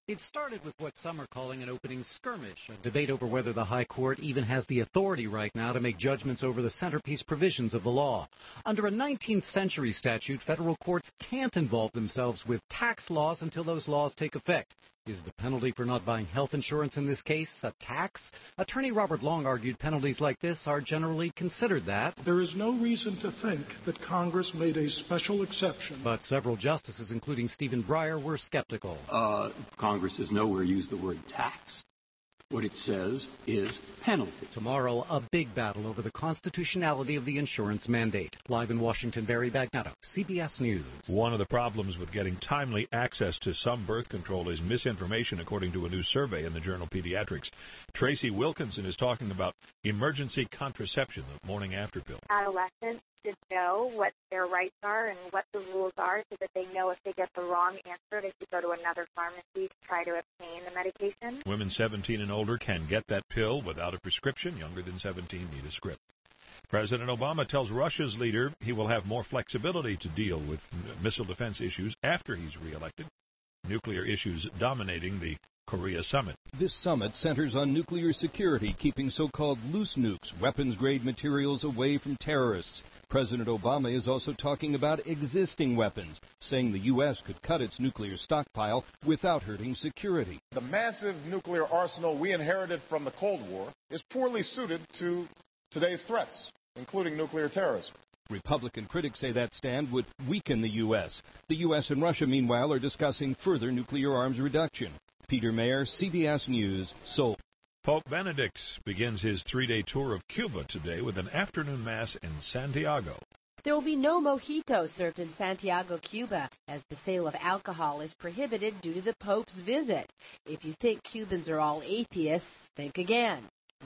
It started with what some are calling an opening skirmish, a debate over whether the High Court even has the authority right now to make judgments over the centerpiece provisions of the law. Under a 19th century statute, federal courts can't involve themselves with tax laws until those laws take effect. Is the penalty for not buying health insurance in this case a tax? Attorney Robert Long argued penalties like this are generally considered that. There is no reason to think that Congress made a special exception. But several justices, including Stephen Breyer, were skeptical. Congress has nowhere used the word tax. What it says is penalty. Tomorrow, a big battle over the constitutionality of the insurance mandate. Live in Washington, Barry Bagnatto, CBS News. One of the problems with getting timely access to some birth control is misinformation, according to a new survey in the journal Pediatrics. Tracy Wilkinson is talking about emergency contraception, the morning after pill. Adolescents should know what their rights are and what the rules are so that they know if they get the wrong answer, they should go to another pharmacy to try to obtain the medication. Women 17 and older can get that pill without a prescription. Younger than 17 need a script. President Obama tells Russia's leader he will have more flexibility to deal with missile defense issues after he's reelected. Nuclear issues dominating the Korea summit. This summit centers on nuclear security, keeping so-called loose nukes, weapons-grade materials, away from terrorists. President Obama is also talking about existing weapons, saying the U.S. could cut its nuclear stockpile without hurting security. The massive nuclear arsenal we inherited from the Cold War is poorly suited to today's threats, including nuclear terrorism. Republican critics say that stand would weaken the U.S. The U.S. and Russia, meanwhile, are discussing further nuclear arms reduction. Peter Mayer, CBS News, Seoul. Pope Benedict begins his 3-day tour of Cuba today with an afternoon mass in Santiago. There will be no mojitos served in Santiago, Cuba, as the sale of alcohol is prohibited due to the Pope's visit. If you think Cubans are all atheists, think again.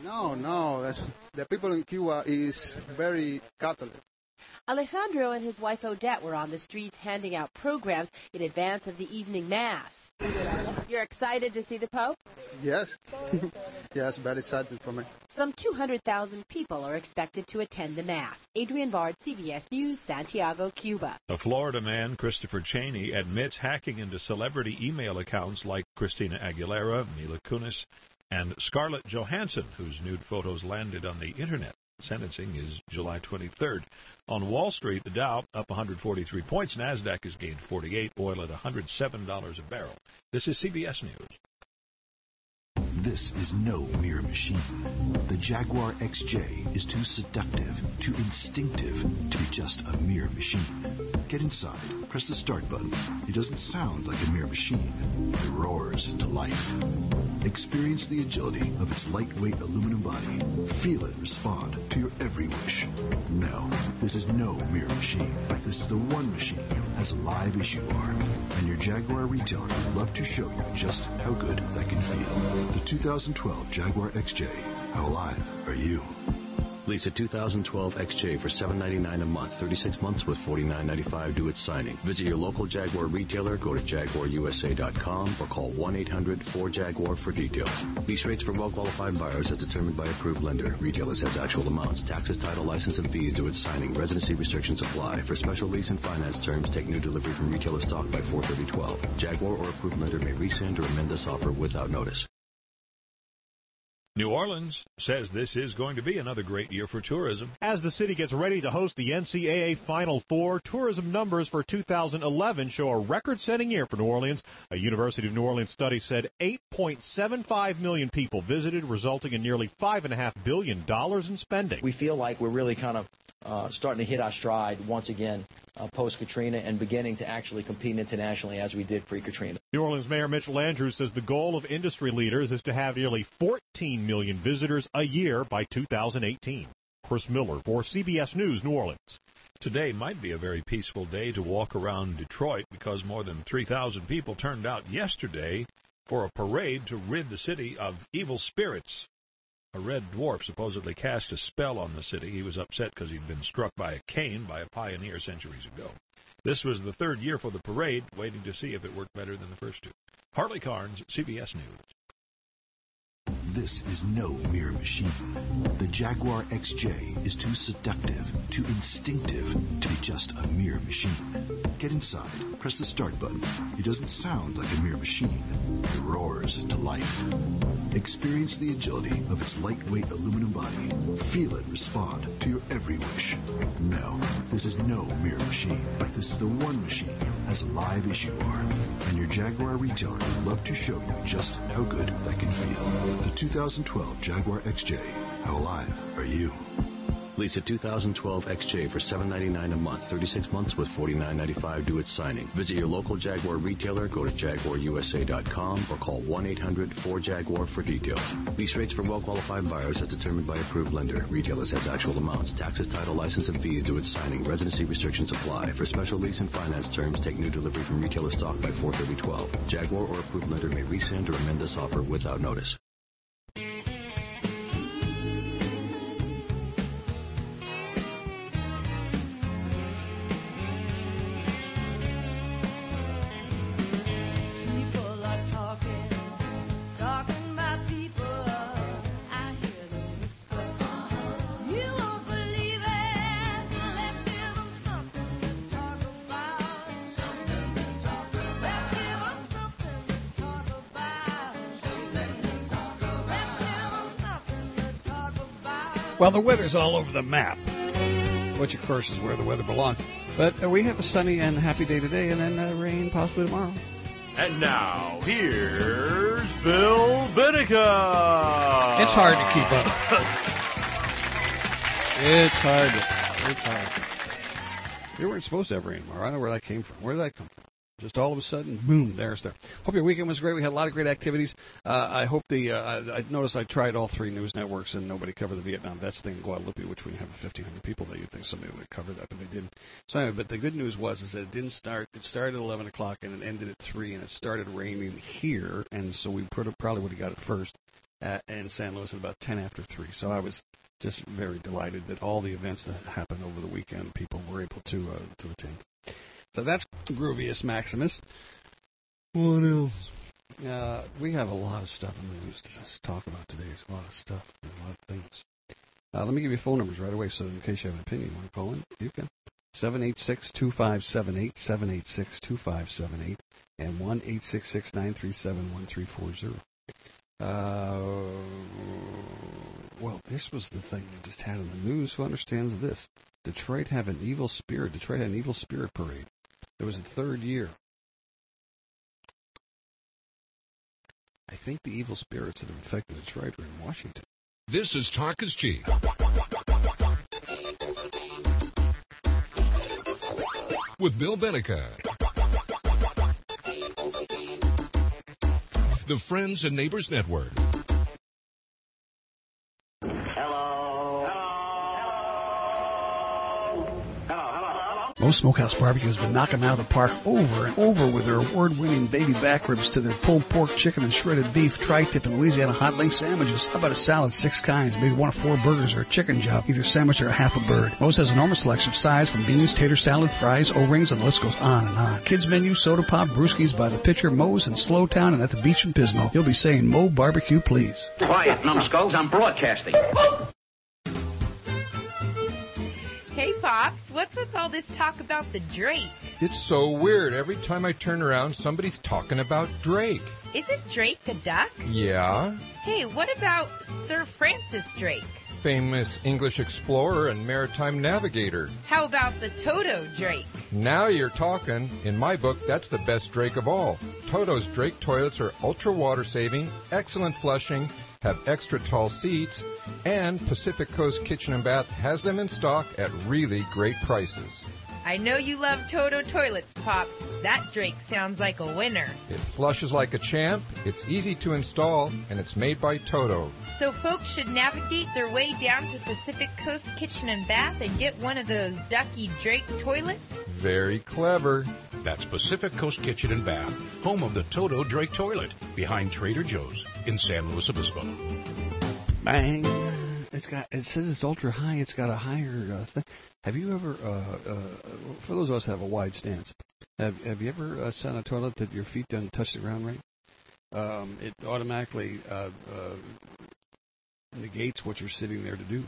No. The people in Cuba is very Catholic. Alejandro and his wife Odette were on the streets handing out programs in advance of the evening mass. You're excited to see the Pope? Yes. Yes, very excited for me. Some 200,000 people are expected to attend the mass. Adrian Bard, CBS News, Santiago, Cuba. A Florida man, Christopher Cheney, admits hacking into celebrity email accounts like Christina Aguilera, Mila Kunis, and Scarlett Johansson, whose nude photos landed on the Internet. Sentencing is July 23rd. On Wall Street, the Dow up 143 points. NASDAQ has gained 48. Oil at $107 a barrel. This is CBS News. This is no mere machine. The Jaguar XJ is too seductive, too instinctive to be just a mere machine. Get inside, press the start button. It doesn't sound like a mere machine. It roars to life. Experience the agility of its lightweight aluminum body. Feel it respond to your every wish. No, this is no mere machine. This is the one machine as alive as you are. And your Jaguar retailer would love to show you just how good that can feel. The 2012 Jaguar XJ. How alive are you? Lease a 2012 XJ for $799 a month, 36 months with $49.95 due at signing. Visit your local Jaguar retailer, go to JaguarUSA.com or call 1-800-4JAGUAR for details. Lease rates for well-qualified buyers as determined by approved lender. Retailer says actual amounts, taxes, title, license, and fees due at signing. Residency restrictions apply. For special lease and finance terms, take new delivery from retailer stock by 4/30/12. Jaguar or approved lender may rescind or amend this offer without notice. New Orleans says this is going to be another great year for tourism. As the city gets ready to host the NCAA Final Four, tourism numbers for 2011 show a record-setting year for New Orleans. A University of New Orleans study said 8.75 million people visited, resulting in nearly $5.5 billion in spending. We feel like we're really kind of starting to hit our stride once again post-Katrina and beginning to actually compete internationally as we did pre-Katrina. New Orleans Mayor Mitchell Andrews says the goal of industry leaders is to have nearly 14 million visitors a year by 2018. Chris Miller for CBS News, New Orleans. Today might be a very peaceful day to walk around Detroit because more than 3,000 people turned out yesterday for a parade to rid the city of evil spirits. A red dwarf supposedly cast a spell on the city. He was upset because he'd been struck by a cane by a pioneer centuries ago. This was the third year for the parade, waiting to see if it worked better than the first two. Harley Carnes, CBS News. This is no mere machine. The Jaguar XJ is too seductive, too instinctive to be just a mere machine. Get inside, press the start button. It doesn't sound like a mere machine. It roars to life. Experience the agility of its lightweight aluminum body. Feel it respond to your every wish. No, this is no mere machine. This is the one machine as live as you are. And your Jaguar retailer would love to show you just how good that can feel. The 2012 Jaguar XJ. How alive are you? Lease a 2012 XJ for $799 a month, 36 months with $49.95 due at signing. Visit your local Jaguar retailer, go to JaguarUSA.com or call 1-800-4JAGUAR for details. Lease rates for well-qualified buyers as determined by approved lender. Retailer sets actual amounts. Taxes, title, license, and fees due at signing. Residency restrictions apply. For special lease and finance terms, take new delivery from retailer stock by 4/30/12. Jaguar or approved lender may rescind or amend this offer without notice. Well, the weather's all over the map, which, of course, is where the weather belongs. But we have a sunny and happy day today, and then rain possibly tomorrow. And now, here's Bill Benica. It's hard to keep up. It's hard. You weren't supposed to have rain tomorrow. I don't know where that came from. Where did that come from? Just all of a sudden, boom, there's there. Hope your weekend was great. We had a lot of great activities. I hope I noticed I tried all three news networks and nobody covered the Vietnam vets thing in Guadalupe, which we have 1,500 people there. You'd think somebody would cover that, but they didn't. So anyway, but the good news was is that it didn't start. It started at 11 o'clock and it ended at 3, and it started raining here, and so we probably would have got it first in San Luis at about 10 after 3. So I was just very delighted that all the events that happened over the weekend, people were able to attend. So that's Groovius Maximus. What else? We have a lot of stuff in the news to talk about today. There's a lot of stuff and a lot of things. Let me give you phone numbers right away, so in case you have an opinion, you want to call in, you can. 786-2578, 786-2578, and 1-866-937-1340. Well, this was the thing we just had in the news. Who understands this? Detroit had an evil spirit parade. It was the third year. I think the evil spirits that have affected Detroit are in Washington. This is Talk is Cheap. With Bill Benica. The Friends and Neighbors Network. Most Smokehouse Barbecue has been knocking them out of the park over and over with their award-winning baby back ribs to their pulled pork, chicken, and shredded beef, tri-tip, and Louisiana hot link sandwiches. How about a salad, 6 kinds, maybe 1 of 4 burgers, or a chicken job, either sandwich or a half a bird. Moe's has an enormous selection of sides from beans, tater salad, fries, O-rings, and the list goes on and on. Kids menu, soda pop, brewskis by the pitcher, Moe's in Slowtown and at the beach in Pismo. You'll be saying, Moe Barbecue, please. Quiet, numbskulls, I'm broadcasting. Hey, Pops, what's with all this talk about the Drake? It's so weird. Every time I turn around, somebody's talking about Drake. Isn't Drake a duck? Yeah. Hey, what about Sir Francis Drake? Famous English explorer and maritime navigator. How about the Toto Drake? Now you're talking. In my book, that's the best Drake of all. Toto's Drake toilets are ultra water saving, excellent flushing, have extra tall seats, and Pacific Coast Kitchen and Bath has them in stock at really great prices. I know you love Toto toilets, Pops. That Drake sounds like a winner. It flushes like a champ, it's easy to install, and it's made by Toto. So folks should navigate their way down to Pacific Coast Kitchen and Bath and get one of those Ducky Drake toilets? Very clever. That's Pacific Coast Kitchen and Bath, home of the Toto Drake toilet, behind Trader Joe's in San Luis Obispo. Bang. It says it's ultra high. It's got a higher thing. Have you ever, for those of us that have a wide stance, have you ever sat on a toilet that your feet don't touch the ground right? It automatically negates what you're sitting there to do.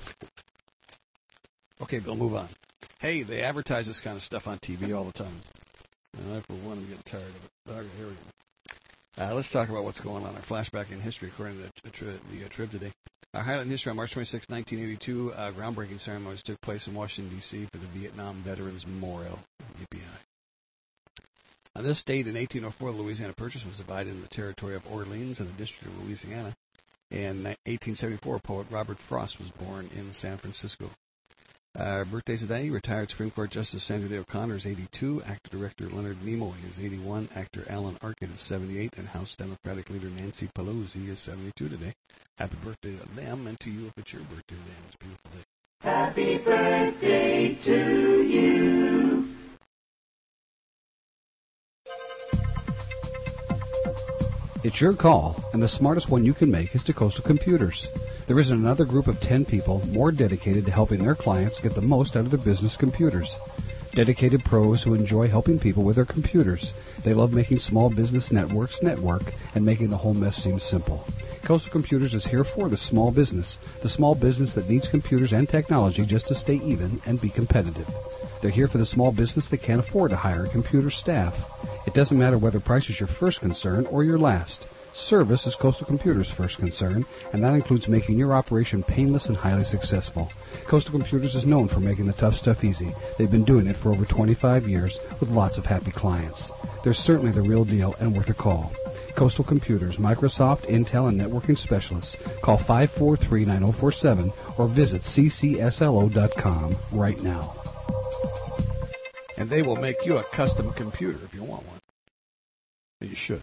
Okay, Bill, move on. Hey, they advertise this kind of stuff on TV all the time. And I, for one, am getting tired of it. Okay, here we go. Let's talk about what's going on. Our flashback in history, according to the Trib today. Our highlight in history on March 26, 1982, groundbreaking ceremonies took place in Washington, D.C. for the Vietnam Veterans Memorial. Yippee. On this date, in 1804, the Louisiana Purchase was divided into the territory of Orleans and the District of Louisiana. In 1874, poet Robert Frost was born in San Francisco. Birthdays today, retired Supreme Court Justice Sandra Day O'Connor is 82, actor-director Leonard Nimoy is 81, actor Alan Arkin is 78, and House Democratic leader Nancy Pelosi is 72 today. Happy birthday to them, and to you if it's your birthday today. It's a beautiful day. Happy birthday to you. It's your call, and the smartest one you can make is to Coastal Computers. There isn't another group of 10 people more dedicated to helping their clients get the most out of their business computers. Dedicated pros who enjoy helping people with their computers. They love making small business networks network and making the whole mess seem simple. Coastal Computers is here for the small business that needs computers and technology just to stay even and be competitive. They're here for the small business that can't afford to hire a computer staff. It doesn't matter whether price is your first concern or your last. Service is Coastal Computers' first concern, and that includes making your operation painless and highly successful. Coastal Computers is known for making the tough stuff easy. They've been doing it for over 25 years with lots of happy clients. They're certainly the real deal and worth a call. Coastal Computers, Microsoft, Intel, and networking specialists. Call 543-9047 or visit ccslo.com right now. And they will make you a custom computer if you want one. You should.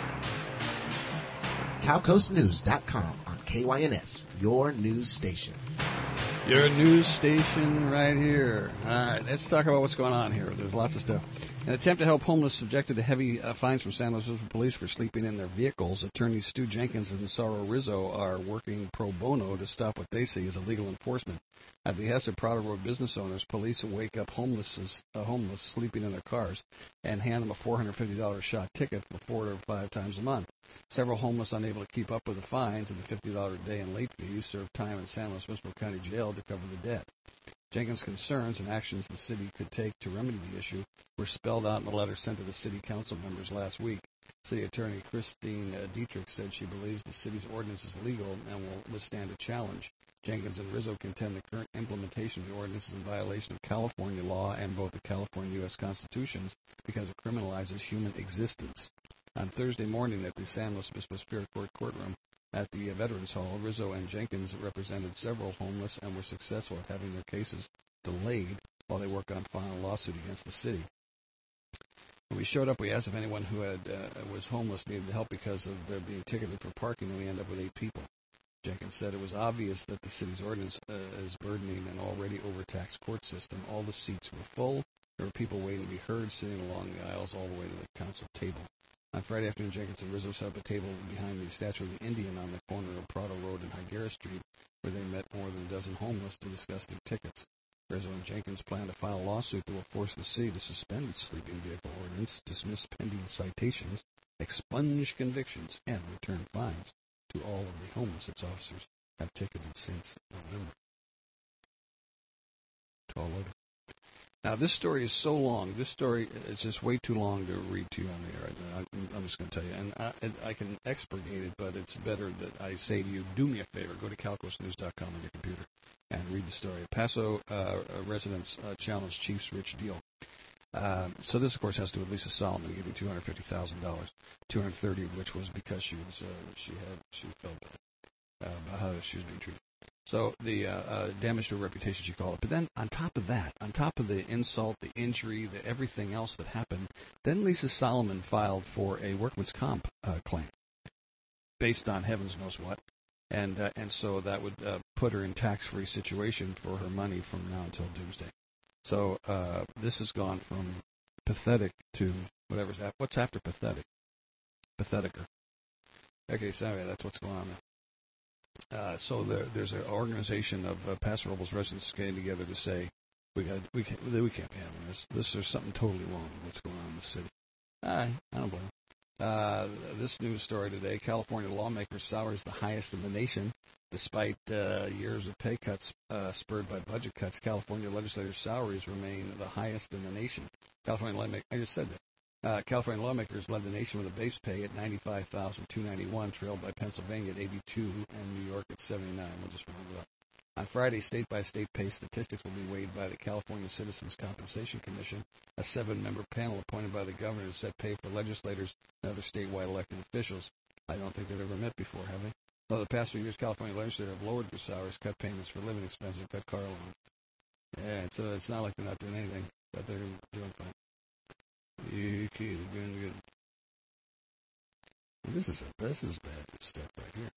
CowcoastNews.com on KYNS, your news station. Your news station right here. All right, let's talk about what's going on here. There's lots of stuff. An attempt to help homeless subjected to heavy fines from San Luis Obispo Police for sleeping in their vehicles. Attorneys Stu Jenkins and Saro Rizzo are working pro bono to stop what they see as illegal enforcement. At the behest of Prado Road business owners, police wake up homeless sleeping in their cars and hand them a $450 shot ticket for 4 or 5 times a month. Several homeless unable to keep up with the fines and the $50 a day in late fees served time in San Luis Obispo County Jail to cover the debt. Jenkins' concerns and actions the city could take to remedy the issue were spelled out in a letter sent to the city council members last week. City Attorney Christine Dietrich said she believes the city's ordinance is legal and will withstand a challenge. Jenkins and Rizzo contend the current implementation of the ordinance is in violation of California law and both the California and U.S. constitutions because it criminalizes human existence. On Thursday morning at the San Luis Obispo Superior Court courtroom at the Veterans Hall, Rizzo and Jenkins represented several homeless and were successful at having their cases delayed while they work on filing a lawsuit against the city. When we showed up, we asked if anyone who was homeless needed help because of their being ticketed for parking, and we ended up with 8 people. Jenkins said it was obvious that the city's ordinance is burdening an already overtaxed court system. All the seats were full. There were people waiting to be heard, sitting along the aisles all the way to the council table. On Friday afternoon, Jenkins and Rizzo set up a table behind the statue of the Indian on the corner of Prado Road and Higuera Street, where they met more than a dozen homeless to discuss their tickets. Rizzo and Jenkins plan to file a lawsuit that will force the city to suspend its sleeping vehicle ordinance, dismiss pending citations, expunge convictions, and return fines to all of the homeless its officers have ticketed since November. Tall order. Now, this story is so long. This story is just way too long to read to you on the air. I'm just going to tell you. And I can expurgate it, but it's better that I say to you, do me a favor. Go to CalcoastNews.com on your computer and read the story. Paso residents challenge Chief's rich deal. So this, of course, has to do with Lisa Solomon giving $250,000, $230,000 of which was because she felt bad about how she was being treated. So the damage to her reputation, she called it. But then on top of that, on top of the insult, the injury, the everything else that happened, then Lisa Solomon filed for a workman's comp claim based on heavens knows what. And so that would put her in tax-free situation for her money from now until doomsday. So this has gone from pathetic to whatever's after. What's after pathetic? Patheticer. Okay, so anyway, that's what's going on there. So there's an organization of Paso Robles residents getting together to say we can't be having this. There's something totally wrong with what's going on in the city. I don't blame them. This news story today: California lawmakers' salaries the highest in the nation. Despite years of pay cuts spurred by budget cuts, California legislators' salaries remain the highest in the nation. I just said that. California lawmakers led the nation with a base pay at $95,291, trailed by Pennsylvania at $82 and New York at $79. We'll just remember that. On Friday, state-by-state pay statistics will be weighed by the California Citizens Compensation Commission, a 7-member panel appointed by the governor to set pay for legislators and other statewide elected officials. I don't think they've ever met before, have they? Over the past few years, California legislators have lowered their salaries, cut payments for living expenses, and cut car allowance. Yeah, so it's not like they're not doing anything, but they're doing fine. They're doing good. This is bad stuff right here.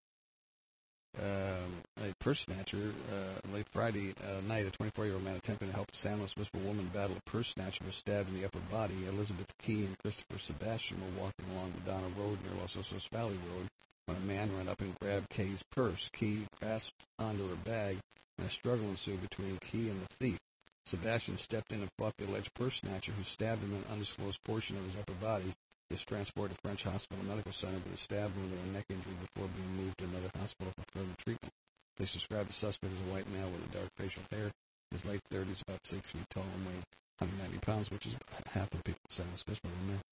A purse snatcher late Friday night, a 24-year-old man attempting to help a San Luis Obispo woman battle a purse snatcher was stabbed in the upper body. Elizabeth Key and Christopher Sebastian were walking along the Donna Road near Los Osos Valley Road when a man ran up and grabbed Kay's purse. Key grasped onto her bag, and a struggle ensued between Key and the thief. Sebastian stepped in and fought the alleged purse snatcher, who stabbed him in an undisclosed portion of his upper body. He was transported to French Hospital Medical Center with a stab wound and a neck injury before being moved to another hospital for further treatment. Police described the suspect as a white male with a dark facial hair. In his late 30s, about 6 feet tall, and weighed 190 pounds, which is about half the people in San Luis Obispo are men.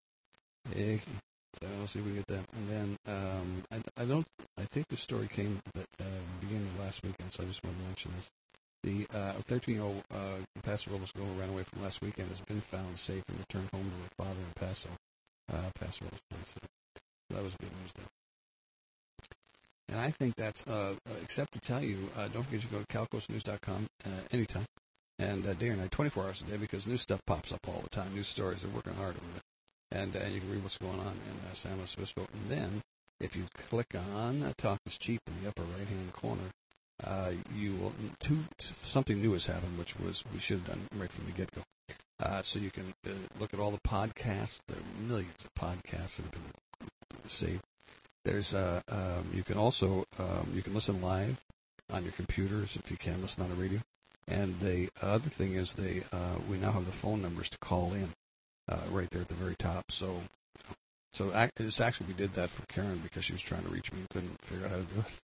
So let's see if we get that. And then I think the story came at the beginning of last weekend, so I just wanted to mention this. The 13-year-old Paso Robles girl who ran away from last weekend has been found safe and returned home to her father in Paso Robles place. So that was good news there. And I think that's, except to tell you, don't forget you go to calcoastnews.com anytime, and day or night, 24 hours a day, because new stuff pops up all the time, new stories. They're working hard over it. And you can read what's going on in San Luis Obispo. And then, if you click on Talk is Cheap in the upper right-hand corner, you will something new has happened, which was we should have done right from the get-go. So you can look at all the podcasts. There are millions of podcasts that have been saved. There's you can also you can listen live on your computers if you can listen on the radio. And the other thing is we now have the phone numbers to call in right there at the very top. So it's actually we did that for Karen because she was trying to reach me and couldn't figure out how to do it.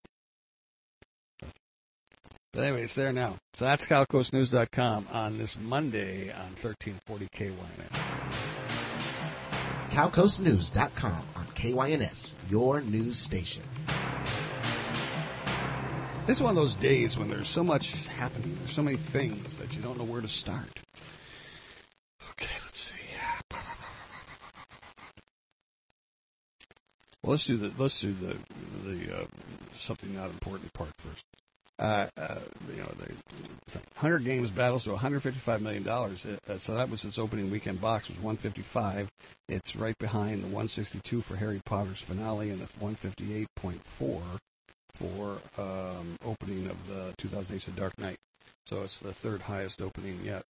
But anyway, it's there now. So that's CalcoastNews.com on this Monday on 1340 KYNS. CalcoastNews.com on KYNS, your news station. This is one of those days when there's so much happening. There's so many things that you don't know where to start. Okay, let's see. Well, let's do the something not important part first. The Hunger Games battles to $155 million. So that was its opening weekend box, was $155. It's right behind the $162 for Harry Potter's finale and the $158.4 for opening of the 2008's The Dark Knight. So it's the third highest opening yet.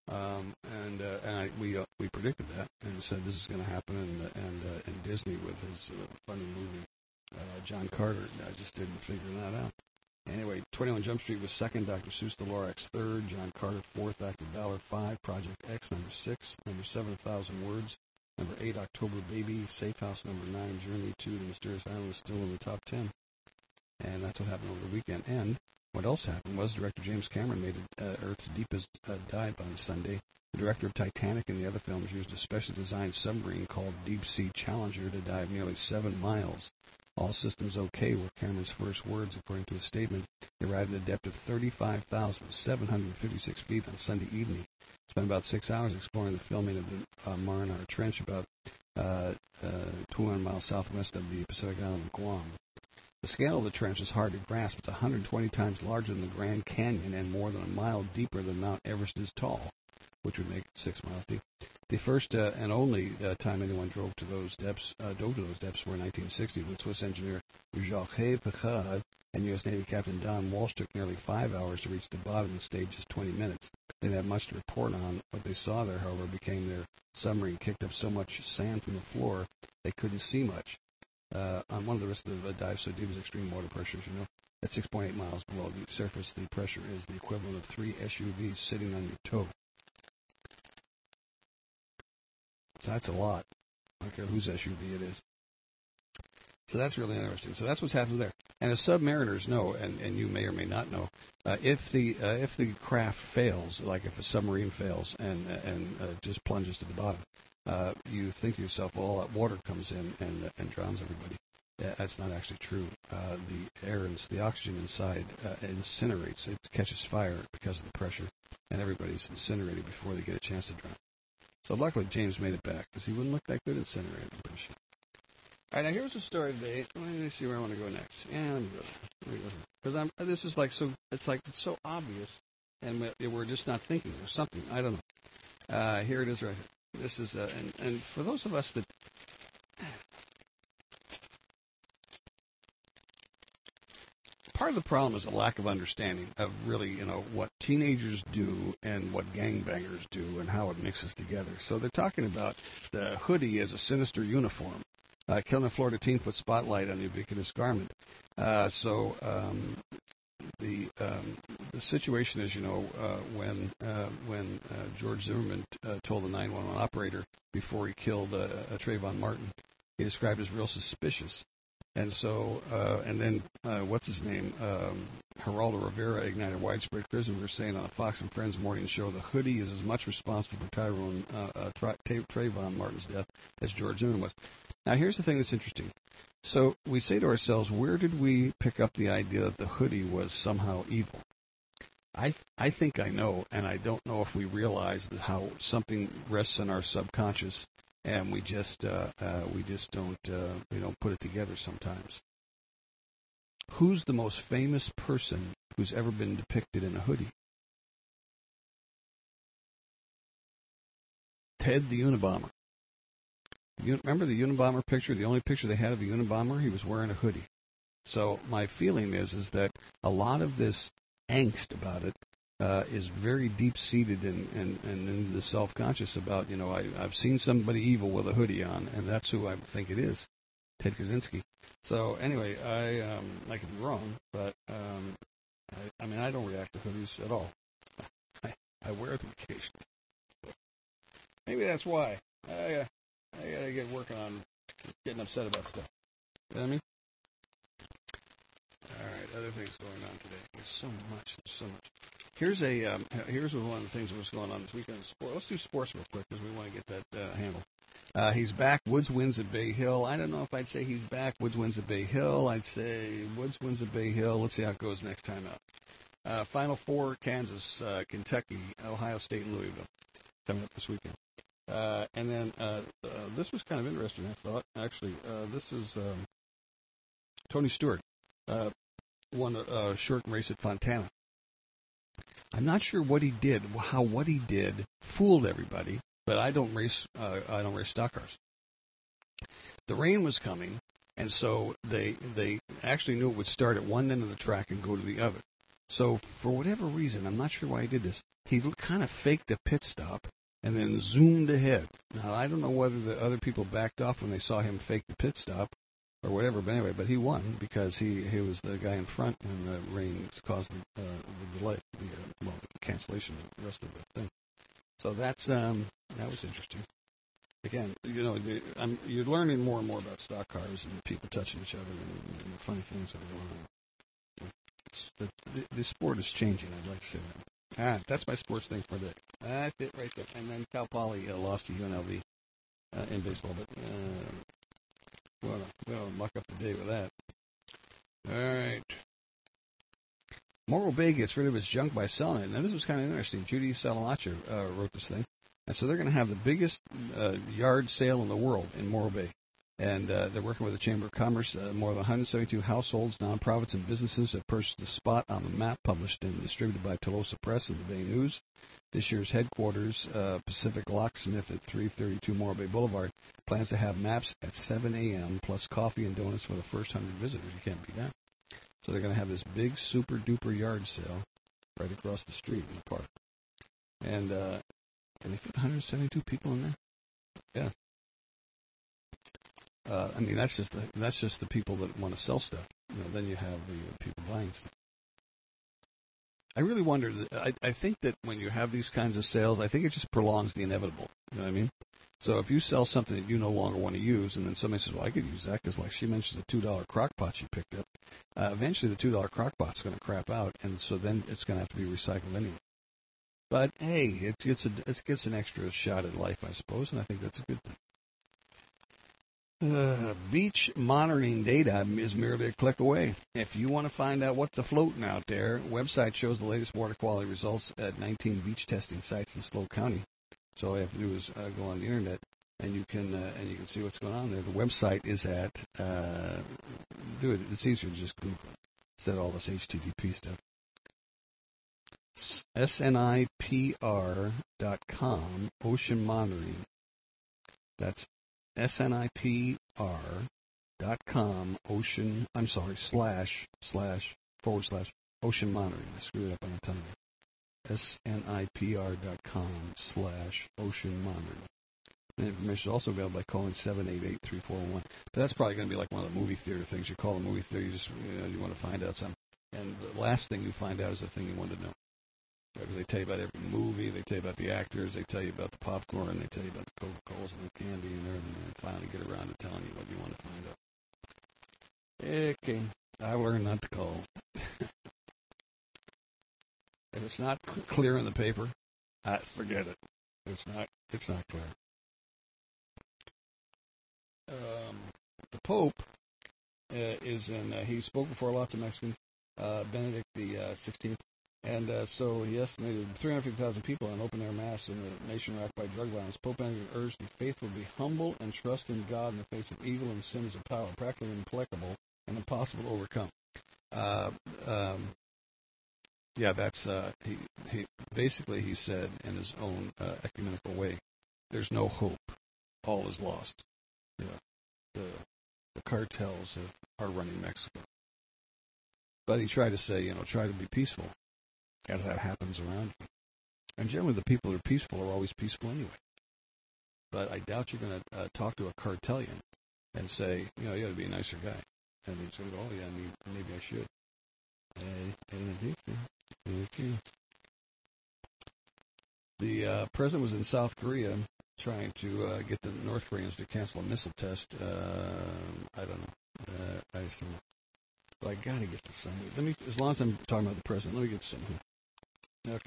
We predicted that and said this is going to happen. And Disney with his funny movie, John Carter, just didn't figure that out. Anyway, 21 Jump Street was second, Dr. Seuss the Lorax third, John Carter fourth, Act of Valor 5, Project X number 6, number 7, 1,000 Words, number 8, October Baby, Safe House number 9, Journey to the Mysterious Island is still in the top 10. And that's what happened over the weekend. And what else happened was director James Cameron made Earth's deepest dive on Sunday. The director of Titanic and the other films used a specially designed submarine called Deep Sea Challenger to dive nearly 7 miles. All systems okay were Cameron's first words, according to a statement. He arrived at a depth of 35,756 feet on Sunday evening. Spent about 6 hours exploring the filming of the Mariana Trench, about 200 miles southwest of the Pacific island of Guam. The scale of the trench is hard to grasp. It's 120 times larger than the Grand Canyon and more than a mile deeper than Mount Everest is tall, which would make it 6 miles deep. The first and only time anyone drove to those depths were in 1960 when Swiss engineer Jacques Piccard and U.S. Navy Captain Don Walsh took nearly 5 hours to reach the bottom and stayed just 20 minutes. They didn't have much to report on. What they saw there, however, became their submarine kicked up so much sand from the floor they couldn't see much. On one of the risks of a dive so deep as extreme water pressures, at 6.8 miles below the surface, the pressure is the equivalent of 3 SUVs sitting on your toe. So that's a lot. I don't care whose SUV it is. So that's really interesting. So that's what's happened there. And as submariners know, and you may or may not know, if the craft fails, like if a submarine fails and just plunges to the bottom, you think to yourself, well, all that water comes in and drowns everybody. That's not actually true. The air and the oxygen inside incinerates. It catches fire because of the pressure, and everybody's incinerated before they get a chance to drown. So luckily James made it back, because he wouldn't look that good incinerated, I'm pretty sure. All right, now here's the story today. Let me see where I want to go next. Yeah, let me go. Because this is like so. It's like it's so obvious, and we're just not thinking. There's something I don't know. Here it is, right here. This is and for those of us that. Part of the problem is a lack of understanding of really, what teenagers do and what gangbangers do and how it mixes together. So they're talking about the hoodie as a sinister uniform. Killing a Florida teen put spotlight on the ubiquitous garment. The situation is, when George Zimmerman told the 911 operator before he killed Trayvon Martin, he described as real suspicious. And so, and then, what's his name? Geraldo Rivera ignited widespread criticism. We're saying on a Fox and Friends morning show, the hoodie is as much responsible for Trayvon Martin's death as George Zimmerman was. Now, here's the thing that's interesting. So we say to ourselves, where did we pick up the idea that the hoodie was somehow evil? I think I know, and I don't know if we realize that how something rests in our subconscious. And we just don't put it together sometimes. Who's the most famous person who's ever been depicted in a hoodie? Ted the Unabomber. Remember the Unabomber picture? The only picture they had of the Unabomber, he was wearing a hoodie. So my feeling is that a lot of this angst about it is very deep-seated in the self-conscious about, I've seen somebody evil with a hoodie on, and that's who I think it is, Ted Kaczynski. So anyway, I could be wrong, but I don't react to hoodies at all. I wear them occasionally. Maybe that's why. I gotta get working on getting upset about stuff. You know what I mean? All right, other things going on today. There's so much. Here's one of the things that was going on this weekend in sport. Let's do sports real quick because we want to get that handled. He's back. Woods wins at Bay Hill. I don't know if I'd say he's back. Woods wins at Bay Hill. I'd say Woods wins at Bay Hill. Let's see how it goes next time out. Final Four, Kansas, Kentucky, Ohio State, and Louisville coming up this weekend. And then this was kind of interesting, I thought. Actually, this is Tony Stewart won a short race at Fontana. I'm not sure what he did, how what he did fooled everybody, but I don't race stock cars. The rain was coming, and so they actually knew it would start at one end of the track and go to the other. So for whatever reason, I'm not sure why he did this, he kind of faked a pit stop and then zoomed ahead. Now, I don't know whether the other people backed off when they saw him fake the pit stop or whatever, but anyway, but he won because he was the guy in front when the rain caused the delay, the cancellation of the rest of the thing. So that was interesting. Again, you're learning more and more about stock cars and people touching each other and the funny things that are going on. The sport is changing, I'd like to say that. That's my sports thing for the day. That's it right there. And then Cal Poly lost to UNLV in baseball, but we'll muck up the day with that. All right. Morro Bay gets rid of its junk by selling it. Now, this was kind of interesting. Judy Salamacho wrote this thing. And so they're going to have the biggest yard sale in the world in Morro Bay. And they're working with the Chamber of Commerce. More than 172 households, nonprofits, and businesses have purchased a spot on the map published and distributed by Tolosa Press and the Bay News. This year's headquarters, Pacific Locksmith at 332 Morro Bay Boulevard, plans to have maps at 7 a.m. plus coffee and donuts for the first 100 visitors. You can't beat that. So they're going to have this big super-duper yard sale right across the street in the park. And can they fit 172 people in there? Yeah. That's just the people that want to sell stuff. Then you have the people buying stuff. I really wonder. I think that when you have these kinds of sales, I think it just prolongs the inevitable. You know what I mean? So if you sell something that you no longer want to use, and then somebody says, well, I could use that because, like she mentions, the $2 crock pot she picked up, eventually the $2 crock pot's going to crap out, and so then it's going to have to be recycled anyway. But, hey, it gets an extra shot at life, I suppose, and I think that's a good thing. Beach monitoring data is merely a click away. If you want to find out what's floating out there, website shows the latest water quality results at 19 beach testing sites in SLO County. So all you have to do is go on the internet, and you can see what's going on there. The website is at it's easier to just Google it instead of all this HTTP stuff. SNIPR.com ocean monitoring. That's SNIPR.com ocean. I'm sorry / ocean monitoring. I screwed it up on the tongue. SNIPR.com / ocean monitoring. The information is also available by calling 788-3401. But that's probably going to be like one of the movie theater things. You call the movie theater, you want to find out something. And the last thing you find out is the thing you want to know. Because they tell you about every movie, they tell you about the actors, they tell you about the popcorn, they tell you about the Coca-Colas and the candy and everything, and finally get around to telling you what you want to find out. Okay, I learned not to call. If it's not clear in the paper, forget it. It's not clear. The Pope is in. He spoke before lots of Mexicans. Benedict the 16th, and so he estimated 350,000 people on open-air mass in a nation racked by drug violence. Pope Benedict urged the faithful to be humble and trust in God in the face of evil and sin as a power practically implacable and impossible to overcome. Yeah, that's he basically he said in his own ecumenical way, there's no hope, all is lost. Yeah, the cartels are running Mexico. But he tried to say, try to be peaceful, as that happens around you. And generally, the people that are peaceful are always peaceful anyway. But I doubt you're going to talk to a cartelian and say, you got to be a nicer guy. And he's going to go, oh yeah, maybe I should. Okay. The president was in South Korea trying to get the North Koreans to cancel a missile test. I don't know. I assume. But I got to get to some. As long as I'm talking about the president, let me get to some here. Okay.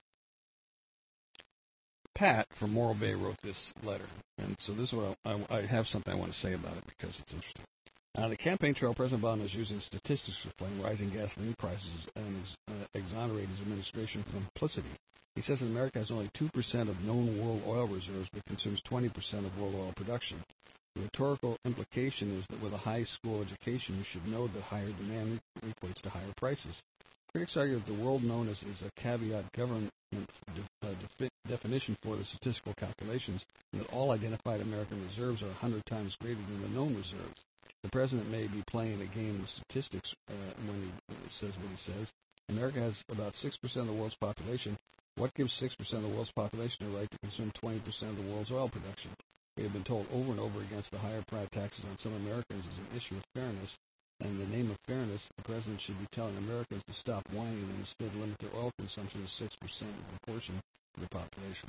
Pat from Morro Bay wrote this letter, and so this is what I have something I want to say about it because it's interesting. On the campaign trail, President Obama is using statistics to explain rising gasoline prices and exonerate his administration from complicity. He says that America has only 2% of known world oil reserves, but consumes 20% of world oil production. The rhetorical implication is that with a high school education, you should know that higher demand equates to higher prices. Critics argue that the world known as a caveat government definition for the statistical calculations, and that all identified American reserves are 100 times greater than the known reserves. The president may be playing a game of statistics when he says what he says. America has about 6% of the world's population. What gives 6% of the world's population the right to consume 20% of the world's oil production? We have been told over and over against the higher taxes on some Americans is an issue of fairness, and in the name of fairness, the president should be telling Americans to stop whining and instead limit their oil consumption to 6% of the proportion of the population.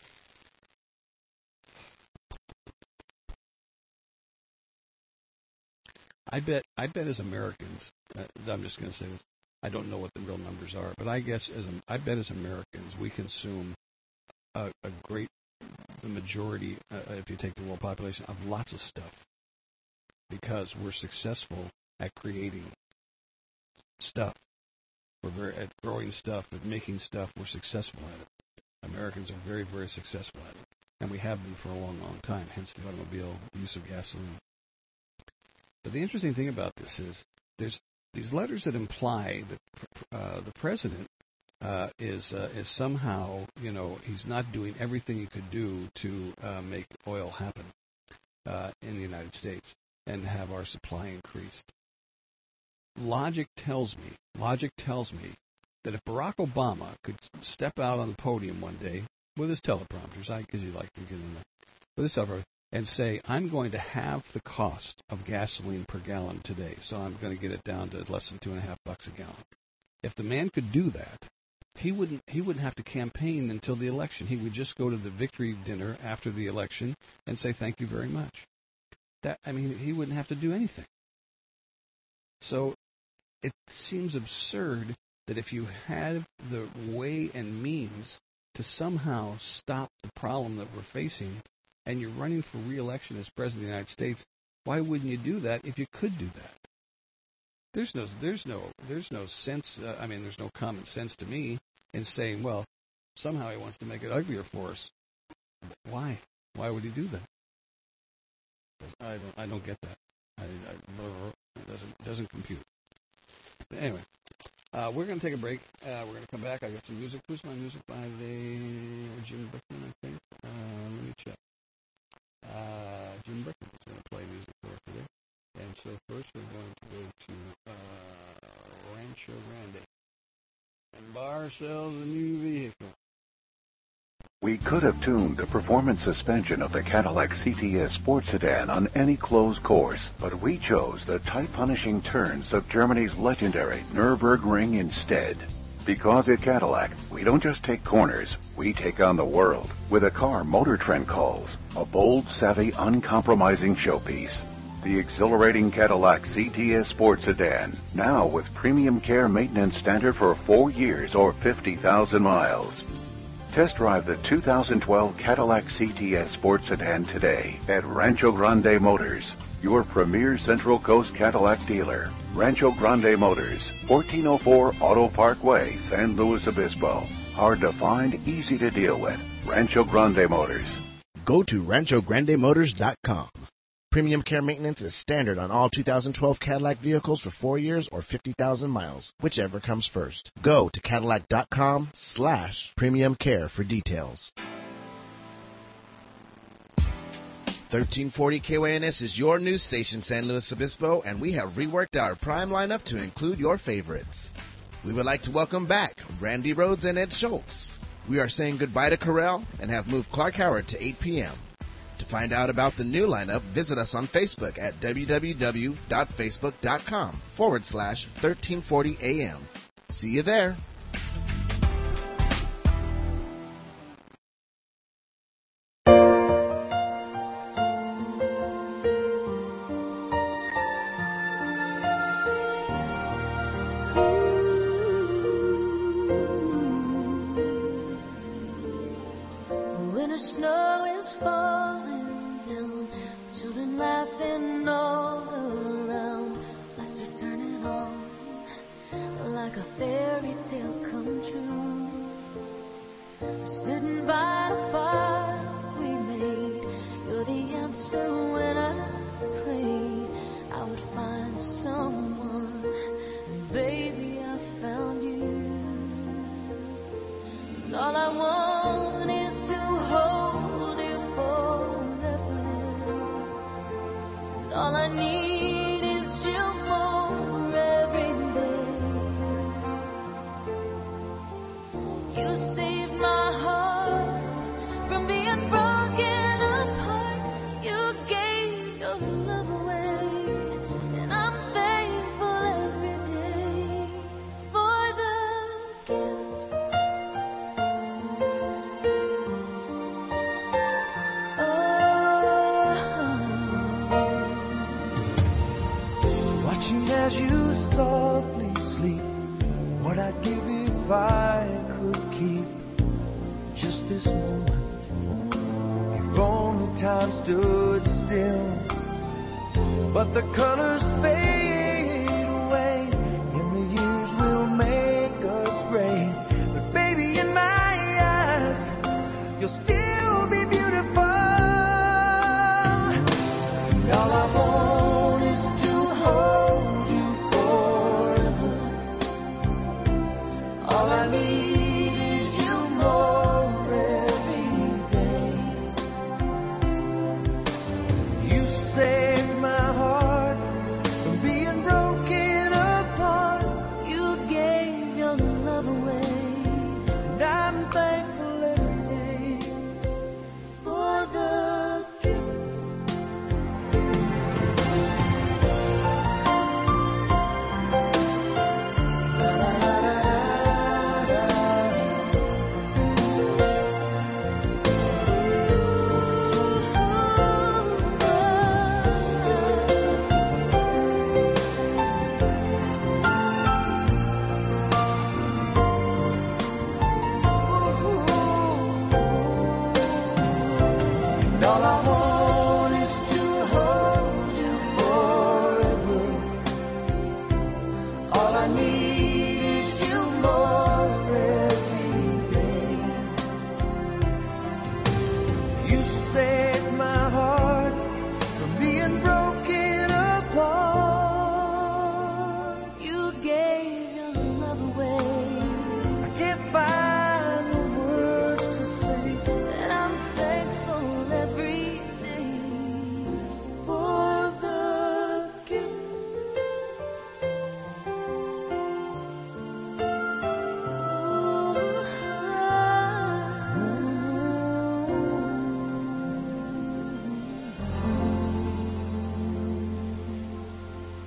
I bet as Americans, I'm just going to say this, I don't know what the real numbers are, but I bet as Americans we consume the majority, if you take the world population, of lots of stuff because we're successful at creating stuff. We're very at growing stuff, at making stuff. We're successful at it. Americans are very, very successful at it, and we have been for a long, long time, hence the automobile, the use of gasoline. But the interesting thing about this is there's these letters that imply that the president is somehow, he's not doing everything he could do to make oil happen in the United States and have our supply increased. Logic tells me that if Barack Obama could step out on the podium one day with his teleprompters, because he liked to get in there, with his teleprompter, and say, I'm going to halve the cost of gasoline per gallon today, so I'm going to get it down to less than $2.50 a gallon. If the man could do that, he wouldn't have to campaign until the election. He would just go to the victory dinner after the election and say thank you very much. He wouldn't have to do anything. So it seems absurd that if you had the way and means to somehow stop the problem that we're facing, and you're running for re-election as President of the United States, why wouldn't you do that if you could do that? There's no sense. There's no common sense to me in saying, well, somehow he wants to make it uglier for us. Why? Why would he do that? I don't get that. It doesn't compute. But anyway, we're going to take a break. We're going to come back. I got some music. Who's my music by Jim Brickman, I think. Let me check. Jim Brickman is going to play music for us today. And so first we're going to go to Rancho Grande and buy ourselves a new vehicle. We could have tuned the performance suspension of the Cadillac CTS sports sedan on any closed course, but we chose the tight punishing turns of Germany's legendary Nürburgring instead. Because at Cadillac, we don't just take corners, we take on the world with a car Motor Trend calls a bold, savvy, uncompromising showpiece. The exhilarating Cadillac CTS Sports Sedan, now with premium care maintenance standard for 4 years or 50,000 miles. Test drive the 2012 Cadillac CTS Sports Sedan today at Rancho Grande Motors, your premier Central Coast Cadillac dealer. Rancho Grande Motors, 1404 Auto Parkway, San Luis Obispo. Hard to find, easy to deal with. Rancho Grande Motors. Go to RanchoGrandeMotors.com. Premium care maintenance is standard on all 2012 Cadillac vehicles for 4 years or 50,000 miles, whichever comes first. Go to Cadillac.com/premium care for details. 1340 KYNS is your news station, San Luis Obispo, and we have reworked our prime lineup to include your favorites. We would like to welcome back Randy Rhodes and Ed Schultz. We are saying goodbye to Carell and have moved Clark Howard to 8 p.m. To find out about the new lineup, visit us on Facebook at www.facebook.com/1340am. See you there. When the snow is falling down, children laughing all around, lights are turning on like a fairy tale come true. Sitting by the fire we made, you're the answer when I prayed I would find someone, and baby I found you. And all I want is to hold you forever. And all I need is you more every day. You saved my heart from being broken apart. You gave your love away, and I'm thankful every day for the gift. Watching as you softly sleep, what I'd give if I could keep just this moment. If only time stood still, but the colors fade away, and the years will make us gray. But baby, in my eyes, you'll still be beautiful. And all I want is to hold you forever. All I need is you more every day. You saved my heart from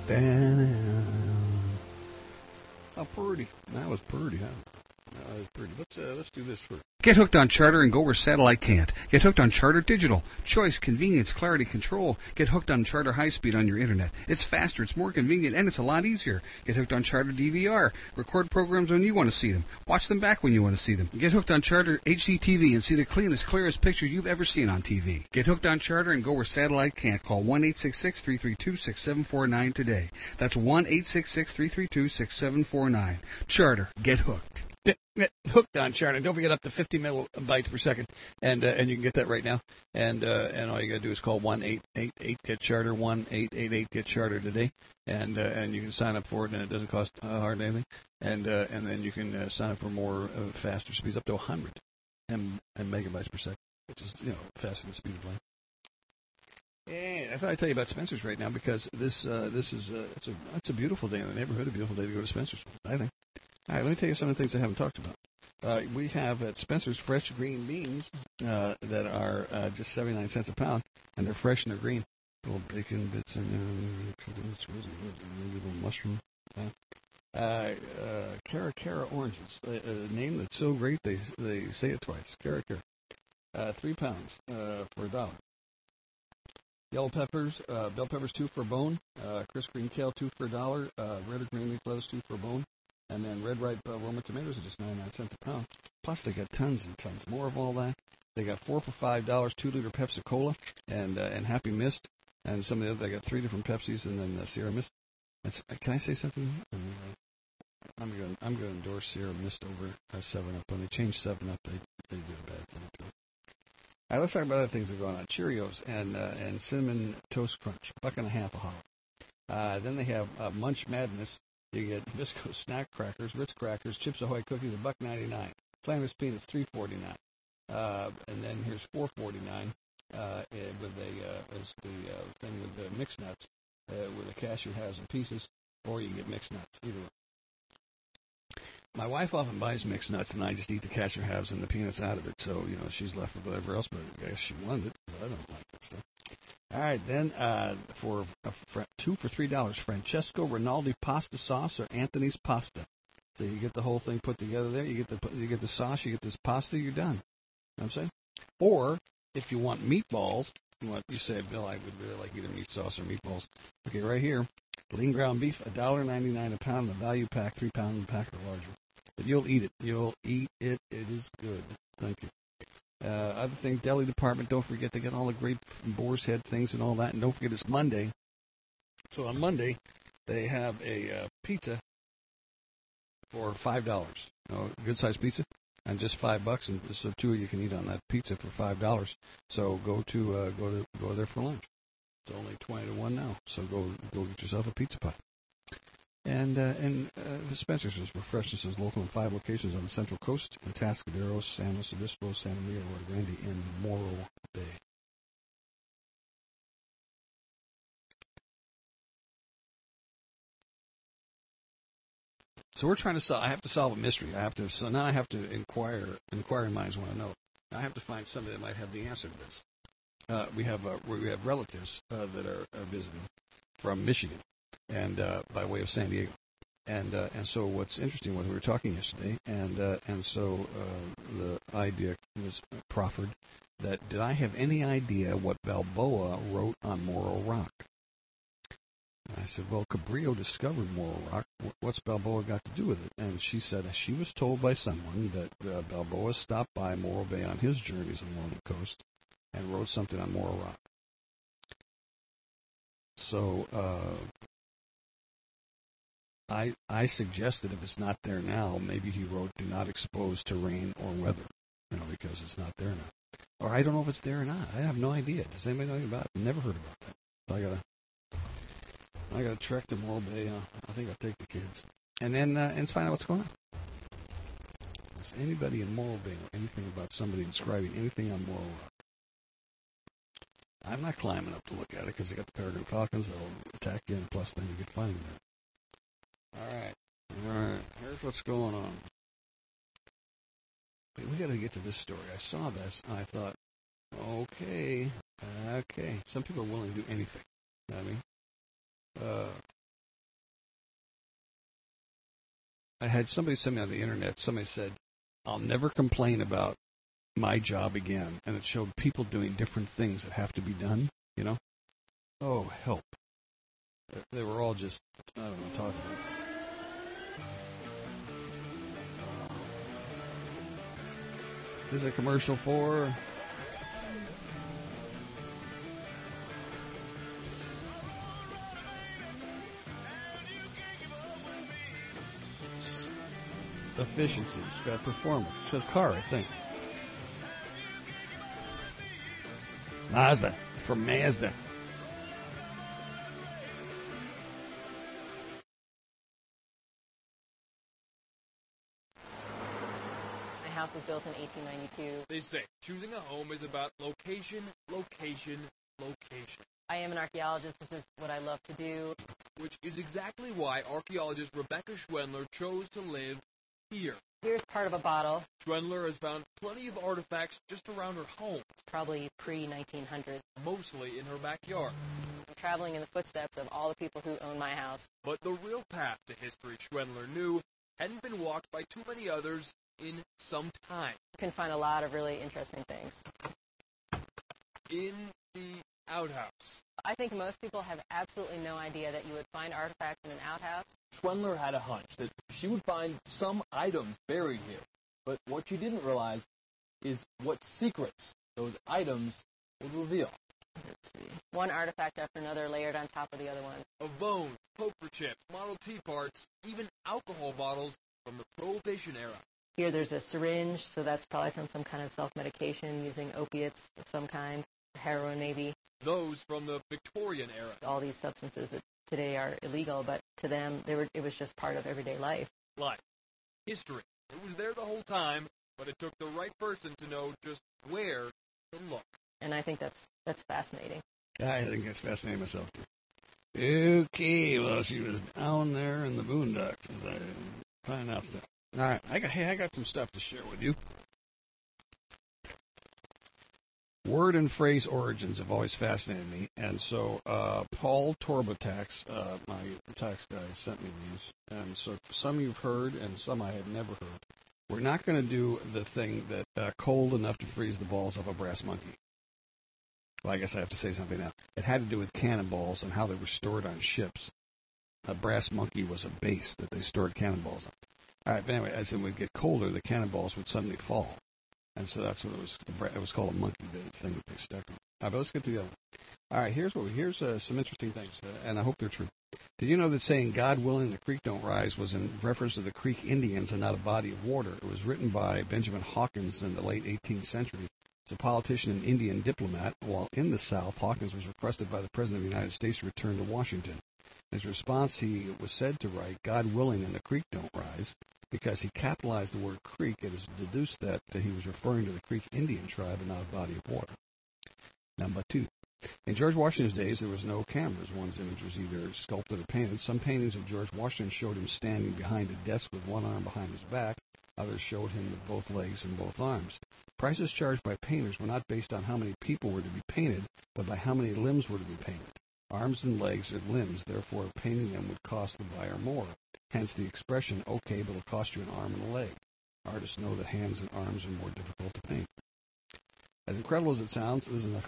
How pretty. That was pretty, huh? That was pretty. Let's do this first. Get hooked on Charter and go where satellite can't. Get hooked on Charter Digital. Choice, convenience, clarity, control. Get hooked on Charter High Speed on your internet. It's faster, it's more convenient, and it's a lot easier. Get hooked on Charter DVR. Record programs when you want to see them. Watch them back when you want to see them. Get hooked on Charter HDTV and see the cleanest, clearest pictures you've ever seen on TV. Get hooked on Charter and go where satellite can't. Call 1-866-332-6749 today. That's 1-866-332-6749. Charter. Get hooked. Get hooked on Charter. Don't forget up to 50 megabytes per second, and you can get that right now. And all you got to do is call 1-888-GET-CHARTER, 1-888-GET-CHARTER today, and you can sign up for it, and it doesn't cost hardly anything. And then you can sign up for more faster speeds, up to 100 megabytes per second, which is faster than the speed of light. And I thought I'd tell you about Spencer's right now because this is it's a beautiful day in the neighborhood, a beautiful day to go to Spencer's, I think. All right, let me tell you some of the things I haven't talked about. We have at Spencer's fresh green beans that are just 79 cents a pound, and they're fresh and they're green. Little bacon bits in there, little mushroom. Cara oranges, a name that's so great they say it twice. Cara. 3 pounds for $1. Yellow peppers, bell peppers 2 for a bone. Crisp green kale 2 for $1. Red or green leaf lettuce 2 for a bone. And then red ripe Roma tomatoes are just 99 cents a pound. Plus, they got tons and tons more of all that. They got 4 for $5, 2-liter Pepsi Cola, and Happy Mist, and some of the other. They got 3 different Pepsis, and then Sierra Mist. Can I say something? I'm going to endorse Sierra Mist over 7-Up. When they changed 7-Up, they did a bad thing to it. All right, let's talk about other things that are going on. Cheerios and Cinnamon Toast Crunch, $1.50 a hollow. Then they have Munch Madness. You get Visco Snack Crackers, Ritz Crackers, Chips Ahoy Cookies, $1.99. Flanders Peanuts, $3.49. And then here's $4.49 with the thing with the mixed nuts, with the cashew halves and pieces, or you can get mixed nuts, either way. My wife often buys mixed nuts, and I just eat the cashew halves and the peanuts out of it. So she's left with whatever else, but I guess she wanted it because I don't like that stuff. All right, then for 2 for $3, Francesco Rinaldi pasta sauce or Anthony's pasta. So you get the whole thing put together there. You get the sauce, you get this pasta, you're done. You know what I'm saying? Or if you want meatballs, you say, Bill, I would really like either meat sauce or meatballs. Okay, right here, lean ground beef, $1.99 a pound, the value pack, 3-pound pack or larger. But you'll eat it. You'll eat it. It is good. Thank you. Other thing, deli department, don't forget they got all the great boar's head things and all that. And don't forget it's Monday. So on Monday, they have a pizza for $5. Good-sized pizza, and just $5. And so 2 of you can eat on that pizza for $5. So go there for lunch. It's only 20 to 1 now. So go get yourself a pizza pie. And Spencer's is refreshments is local in 5 locations on the Central Coast in Atascadero, San Luis Obispo, Santa Maria, Rio Grande, and Morro Bay. So we're trying to I have to solve a mystery. So now I have to inquire. Inquiring minds want to know. Now I have to find somebody that might have the answer to this. We have relatives that are visiting from Michigan and by way of San Diego. And so what's interesting was we were talking yesterday, and so the idea was proffered that did I have any idea what Balboa wrote on Morro Rock? And I said, well, Cabrillo discovered Morro Rock. What's Balboa got to do with it? And she said she was told by someone that Balboa stopped by Morro Bay on his journeys along the coast and wrote something on Morro Rock. So I suggested if it's not there now, maybe he wrote "Do not expose to rain or weather," because it's not there now. Or I don't know if it's there or not. I have no idea. Does anybody know anything about it? Never heard about that. So I gotta trek to Morro Bay. I think I'll take the kids and then and find out what's going on. Does anybody in Morro Bay know anything about somebody describing anything on Morro Rock? I'm not climbing up to look at it because they got the Peregrine Falcons that'll attack you, and plus then you get fined there. All right. Here's what's going on. Wait, we got to get to this story. I saw this, and I thought, okay. Some people are willing to do anything. You know what I mean? I had somebody send me on the internet, somebody said, I'll never complain about my job again. And it showed people doing different things that have to be done, you know. Oh, help. They were all just, I don't know, talking about. This is a commercial for... efficiency. It's got performance. It says car, I think. Mazda. From Mazda. My house was built in 1892. They say choosing a home is about location, location, location. I am an archaeologist. This is what I love to do. Which is exactly why archaeologist Rebecca Schwendler chose to live here. Here's part of a bottle. Schwendler has found plenty of artifacts just around her home. It's probably pre-1900. Mostly in her backyard. I'm traveling in the footsteps of all the people who own my house. But the real path to history Schwendler knew hadn't been walked by too many others in some time. You can find a lot of really interesting things. In the outhouse. I think most people have absolutely no idea that you would find artifacts in an outhouse. Schwendler had a hunch that she would find some items buried here. But what she didn't realize is what secrets those items would reveal. Let's see. One artifact after another layered on top of the other one. Of bones, poker chips, Model T parts, even alcohol bottles from the Prohibition era. Here there's a syringe, so that's probably from some kind of self-medication using opiates of some kind. Heroin, maybe. Those from the Victorian era. All these substances that today are illegal, but to them, it was just part of everyday life. Life. History. It was there the whole time, but it took the right person to know just where to look. And I think that's fascinating. I think that's fascinating myself, too. Okay, well, she was down there in the boondocks, as I find out stuff. All right, I got some stuff to share with you. Word and phrase origins have always fascinated me, and so Paul TurboTax, my tax guy, sent me these, and so some you've heard and some I had never heard. We're not going to do the thing that cold enough to freeze the balls of a brass monkey. Well, I guess I have to say something now. It had to do with cannonballs and how they were stored on ships. A brass monkey was a base that they stored cannonballs on. All right, but anyway, as it would get colder, the cannonballs would suddenly fall. And so that's what it was. It was called a monkey, the thing that they stuck on. All right, but let's get to the other one. All right, here's some interesting things, and I hope they're true. Did you know that saying, God willing, the creek don't rise, was in reference to the Creek Indians and not a body of water? It was written by Benjamin Hawkins in the late 18th century. As a politician and Indian diplomat, while in the South, Hawkins was requested by the President of the United States to return to Washington. In his response, he was said to write, God willing, and the creek don't rise. Because he capitalized the word creek, it is deduced that he was referring to the Creek Indian tribe and not a body of water. Number 2. In George Washington's days, there was no cameras. One's image was either sculpted or painted. Some paintings of George Washington showed him standing behind a desk with one arm behind his back. Others showed him with both legs and both arms. Prices charged by painters were not based on how many people were to be painted, but by how many limbs were to be painted. Arms and legs are limbs, therefore painting them would cost the buyer more. Hence the expression, okay, but it'll cost you an arm and a leg. Artists know that hands and arms are more difficult to paint. As incredible as it sounds,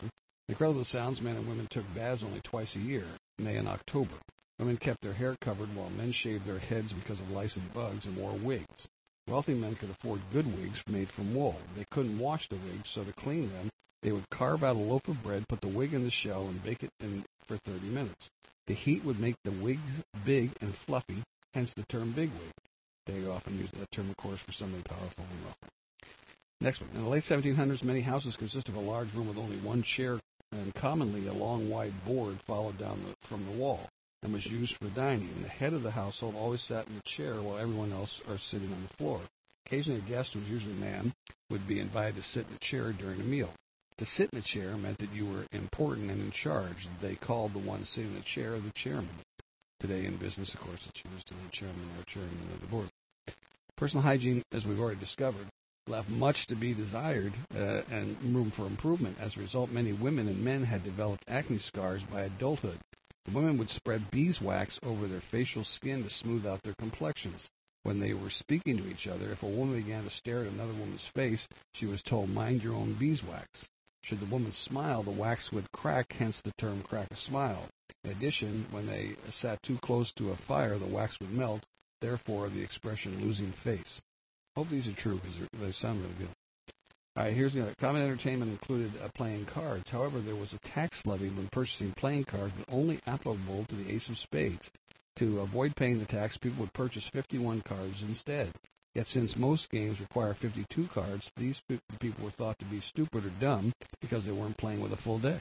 men and women took baths only twice a year, May and October. Women kept their hair covered while men shaved their heads because of lice and bugs and wore wigs. Wealthy men could afford good wigs made from wool. They couldn't wash the wigs, so to clean them, they would carve out a loaf of bread, put the wig in the shell, and bake it for 30 minutes. The heat would make the wigs big and fluffy, hence the term bigwig. They often used that term, of course, for somebody powerful and wealthy. Next one. In the late 1700s, many houses consisted of a large room with only one chair and commonly a long, wide board followed down from the wall and was used for dining. The head of the household always sat in the chair while everyone else are sitting on the floor. Occasionally, a guest, who was usually a man, would be invited to sit in a chair during a meal. To sit in a chair meant that you were important and in charge. They called the one sitting in the chair the chairman. Today in business, of course, it's used to the chairman or chairman of the board. Personal hygiene, as we've already discovered, left much to be desired and room for improvement. As a result, many women and men had developed acne scars by adulthood. The women would spread beeswax over their facial skin to smooth out their complexions. When they were speaking to each other, if a woman began to stare at another woman's face, she was told, "Mind your own beeswax." Should the woman smile, the wax would crack, hence the term crack a smile. In addition, when they sat too close to a fire, the wax would melt, therefore the expression losing face. Hope these are true because they sound really good. All right, here's the other. Common entertainment included playing cards. However, there was a tax levy when purchasing playing cards, but only applicable to the ace of spades. To avoid paying the tax, people would purchase 51 cards instead. Yet since most games require 52 cards, these people were thought to be stupid or dumb because they weren't playing with a full deck.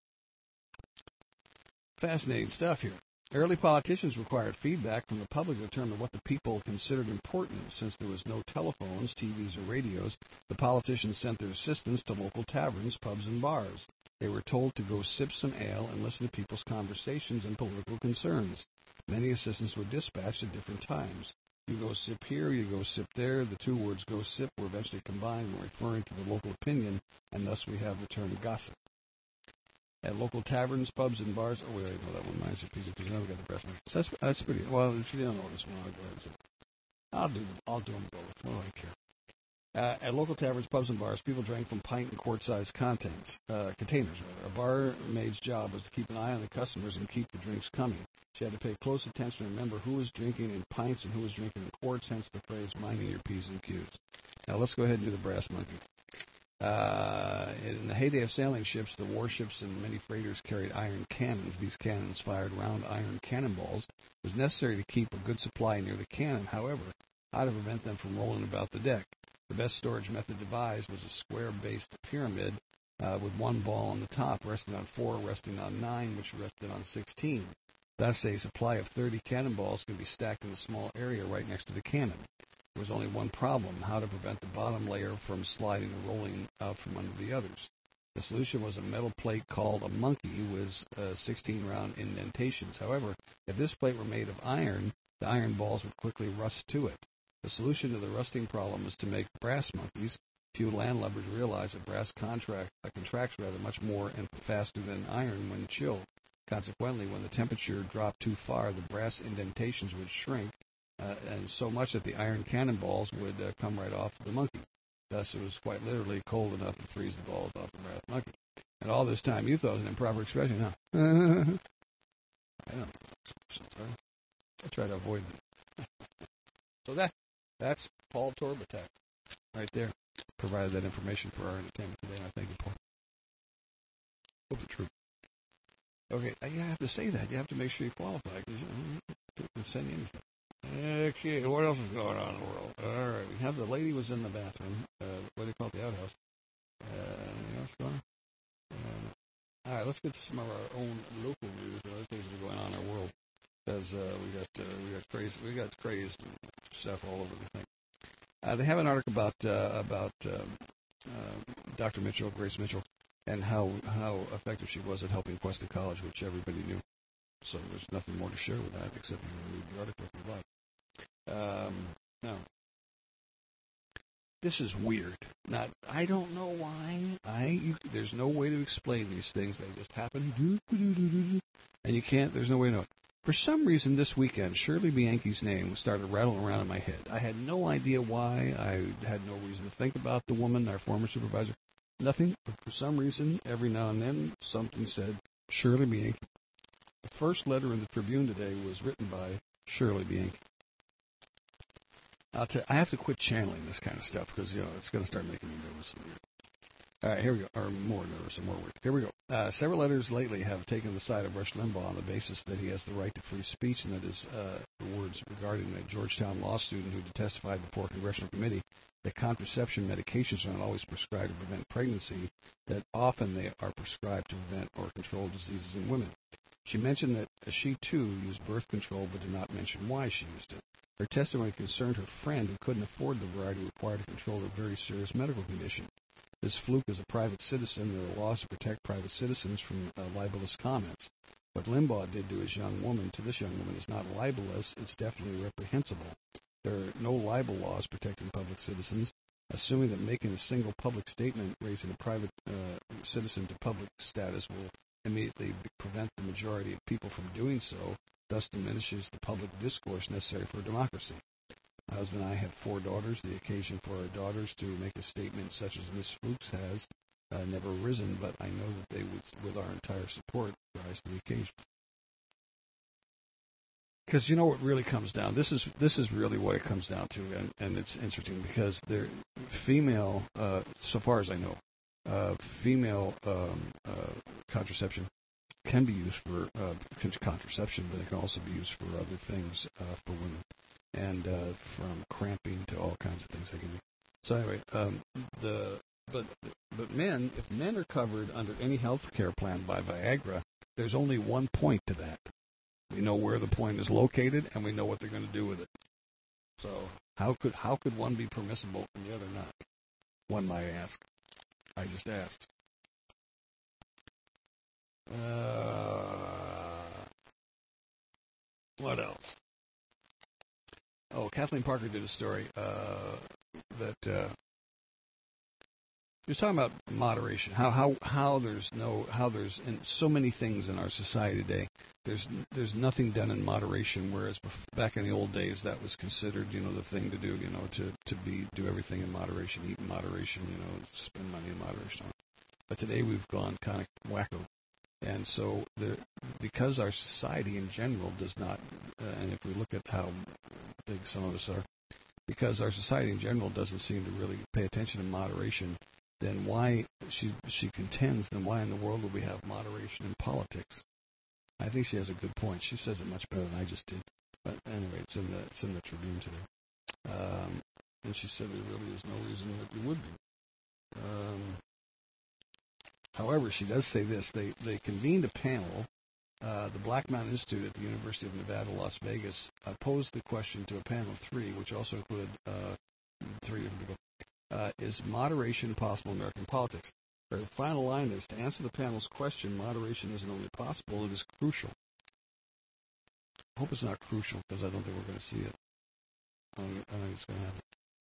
Fascinating stuff here. Early politicians required feedback from the public to determine what the people considered important. Since there was no telephones, TVs, or radios, the politicians sent their assistants to local taverns, pubs, and bars. They were told to go sip some ale and listen to people's conversations and political concerns. Many assistants were dispatched at different times. You go sip here, you go sip there. The two words go sip were eventually combined when referring to the local opinion, and thus we have the term gossip. At local taverns, pubs, and bars. Oh, wait, no, that one mine's a piece of now we got the breast milk. So that's pretty. Well, if you don't know this one, I'll go ahead and say it. I'll do them both. What do I care? At local taverns, pubs, and bars, people drank from pint and quart-sized containers. A barmaid's job was to keep an eye on the customers and keep the drinks coming. She had to pay close attention to remember who was drinking in pints and who was drinking in quarts, hence the phrase, minding your P's and Q's. Now, let's go ahead and do the brass monkey. In the heyday of sailing ships, the warships and many freighters carried iron cannons. These cannons fired round iron cannonballs. It was necessary to keep a good supply near the cannon. However, how to prevent them from rolling about the deck? The best storage method devised was a square-based pyramid with one ball on the top, resting on 4, resting on 9, which rested on 16. Thus, a supply of 30 cannonballs could be stacked in a small area right next to the cannon. There was only one problem: how to prevent the bottom layer from sliding and rolling out from under the others. The solution was a metal plate called a monkey with 16 round indentations. However, if this plate were made of iron, the iron balls would quickly rust to it. The solution to the rusting problem is to make brass monkeys. Few landlubbers realize that brass contracts rather much more and faster than iron when chilled. Consequently, when the temperature dropped too far, the brass indentations would shrink, and so much that the iron cannonballs would come right off the monkey. Thus, it was quite literally cold enough to freeze the balls off the brass monkey. And all this time, you thought it was an improper expression, huh? I know. I try to avoid them. So that's Paul Torbatak right there. Provided that information for our entertainment today, and I thank you, Paul. Hope it's true. Okay, you have to say that. You have to make sure you qualify, because people can send you anything. Okay, what else is going on in the world? All right, we have the lady was in the bathroom. What do you call it, the outhouse? Anything else going on? All right, let's get to some of our own local news and other things that are going on in our world. Because we got crazed stuff all over the thing. They have an article about Dr. Mitchell, Grace Mitchell, and how effective she was at helping Cuesta College, which everybody knew. So there's nothing more to share with that except you can read the article if you like. Now, this is weird. I don't know why. There's no way to explain these things. They just happen. And you can't. There's no way to know it. For some reason, this weekend, Shirley Bianchi's name started rattling around in my head. I had no idea why. I had no reason to think about the woman, our former supervisor. Nothing. But for some reason, every now and then, something said Shirley Bianchi. The first letter in the Tribune today was written by Shirley Bianchi. I have to quit channeling this kind of stuff because, it's going to start making me nervous. All right, here we go. Or more nervous and more weird. Here we go. Several letters lately have taken the side of Rush Limbaugh on the basis that he has the right to free speech and that his words regarding a Georgetown law student who testified before a congressional committee that contraception medications are not always prescribed to prevent pregnancy, that often they are prescribed to prevent or control diseases in women. She mentioned that she, too, used birth control but did not mention why she used it. Her testimony concerned her friend who couldn't afford the variety required to control a very serious medical condition. Ms. Fluke is a private citizen. There are laws to protect private citizens from libelous comments. What Limbaugh did to this young woman is not libelous. It's definitely reprehensible. There are no libel laws protecting public citizens. Assuming that making a single public statement raising a private citizen to public status will immediately prevent the majority of people from doing so, thus diminishes the public discourse necessary for democracy. My husband and I have 4 daughters. The occasion for our daughters to make a statement such as Miss Fuchs has never arisen, but I know that they would, with our entire support, rise to the occasion. Because you know what really comes down. This is really what it comes down to, and it's interesting because they're female. So far as I know, female contraception can be used for contraception, but it can also be used for other things for women, and from cramping to all kinds of things they can do. So anyway, but men, if men are covered under any health care plan by Viagra, there's only one point to that. We know where the point is located, and we know what they're going to do with it. So how could one be permissible and the other not? One might ask. I just asked. What else? Oh, Kathleen Parker did a story that she was talking about moderation. How there's in so many things in our society today. There's nothing done in moderation, whereas back in the old days that was considered, the thing to do, to do everything in moderation, eat in moderation, spend money in moderation. But today we've gone kind of wacko. And so because our society in general does not, and if we look at how big some of us are, because our society in general doesn't seem to really pay attention to moderation, then why, she contends, then why in the world would we have moderation in politics? I think she has a good point. She says it much better than I just did. But anyway, it's in the Tribune today. And she said there really is no reason that you would be. However, she does say this. They convened a panel. The Black Mountain Institute at the University of Nevada, Las Vegas, posed the question to a panel of 3, which also included 3 different people. Is moderation possible in American politics? The final line is, to answer the panel's question, moderation isn't only possible, it is crucial. I hope it's not crucial, because I don't think we're going to see it. I don't think it's going to happen.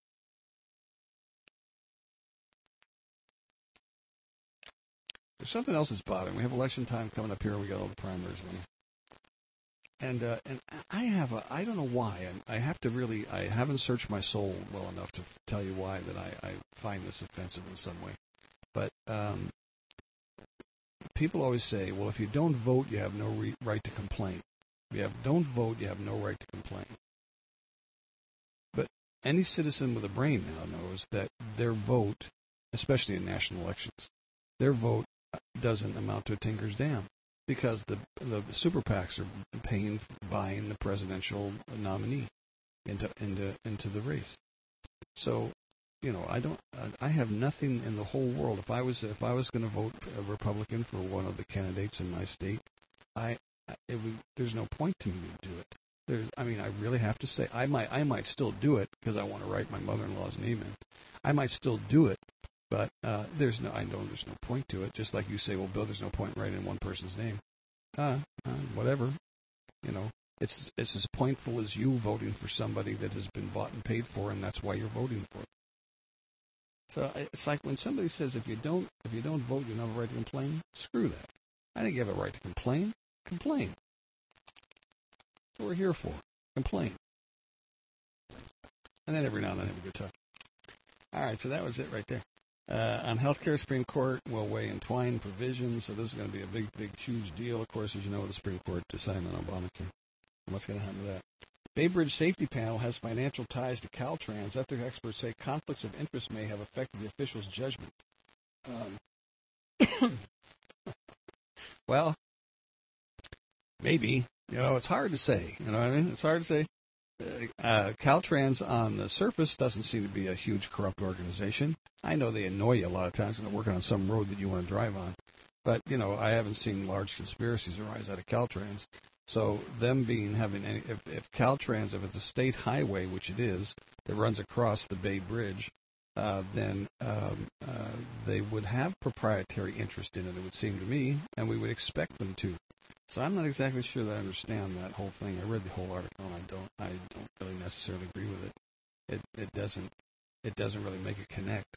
There's something else that's bothering. We have election time coming up here, and we got all the primaries running. And I don't know why. I haven't searched my soul well enough to tell you why that I find this offensive in some way. But people always say, well, if you don't vote, you have no right to complain. If you don't vote, you have no right to complain. But any citizen with a brain now knows that their vote, especially in national elections, their vote doesn't amount to a tinker's damn, because the super PACs are buying the presidential nominee into the race. So, I have nothing in the whole world. If I was going to vote a Republican for one of the candidates in my state, there's no point to me to do it. I really have to say, I might still do it because I want to write my mother-in-law's name in. I might still do it, but there's no point to it. Just like you say, well, Bill, there's no point writing in one person's name. Whatever, it's as pointful as you voting for somebody that has been bought and paid for, and that's why you're voting for it. So it's like when somebody says if you don't vote, you don't have a right to complain. Screw that. I think you have a right to complain. Complain. That's what we're here for. Complain. And then every now and then have a good time. All right, so that was it right there. On healthcare, Supreme Court will weigh entwined provisions. So this is going to be a big, huge deal. Of course, as you know, the Supreme Court decided on Obamacare. What's going to happen to that? Bay Bridge Safety Panel has financial ties to Caltrans. Ethics experts say conflicts of interest may have affected the official's judgment. Well, maybe. It's hard to say. You know what I mean? It's hard to say. Caltrans on the surface doesn't seem to be a huge corrupt organization. I know they annoy you a lot of times when they're working on some road that you want to drive on. But, I haven't seen large conspiracies arise out of Caltrans. So them if Caltrans, if it's a state highway, which it is, that runs across the Bay Bridge, then they would have proprietary interest in it, it would seem to me, and we would expect them to. So I'm not exactly sure that I understand that whole thing. I read the whole article, and I don't really necessarily agree with it. It doesn't really make a connect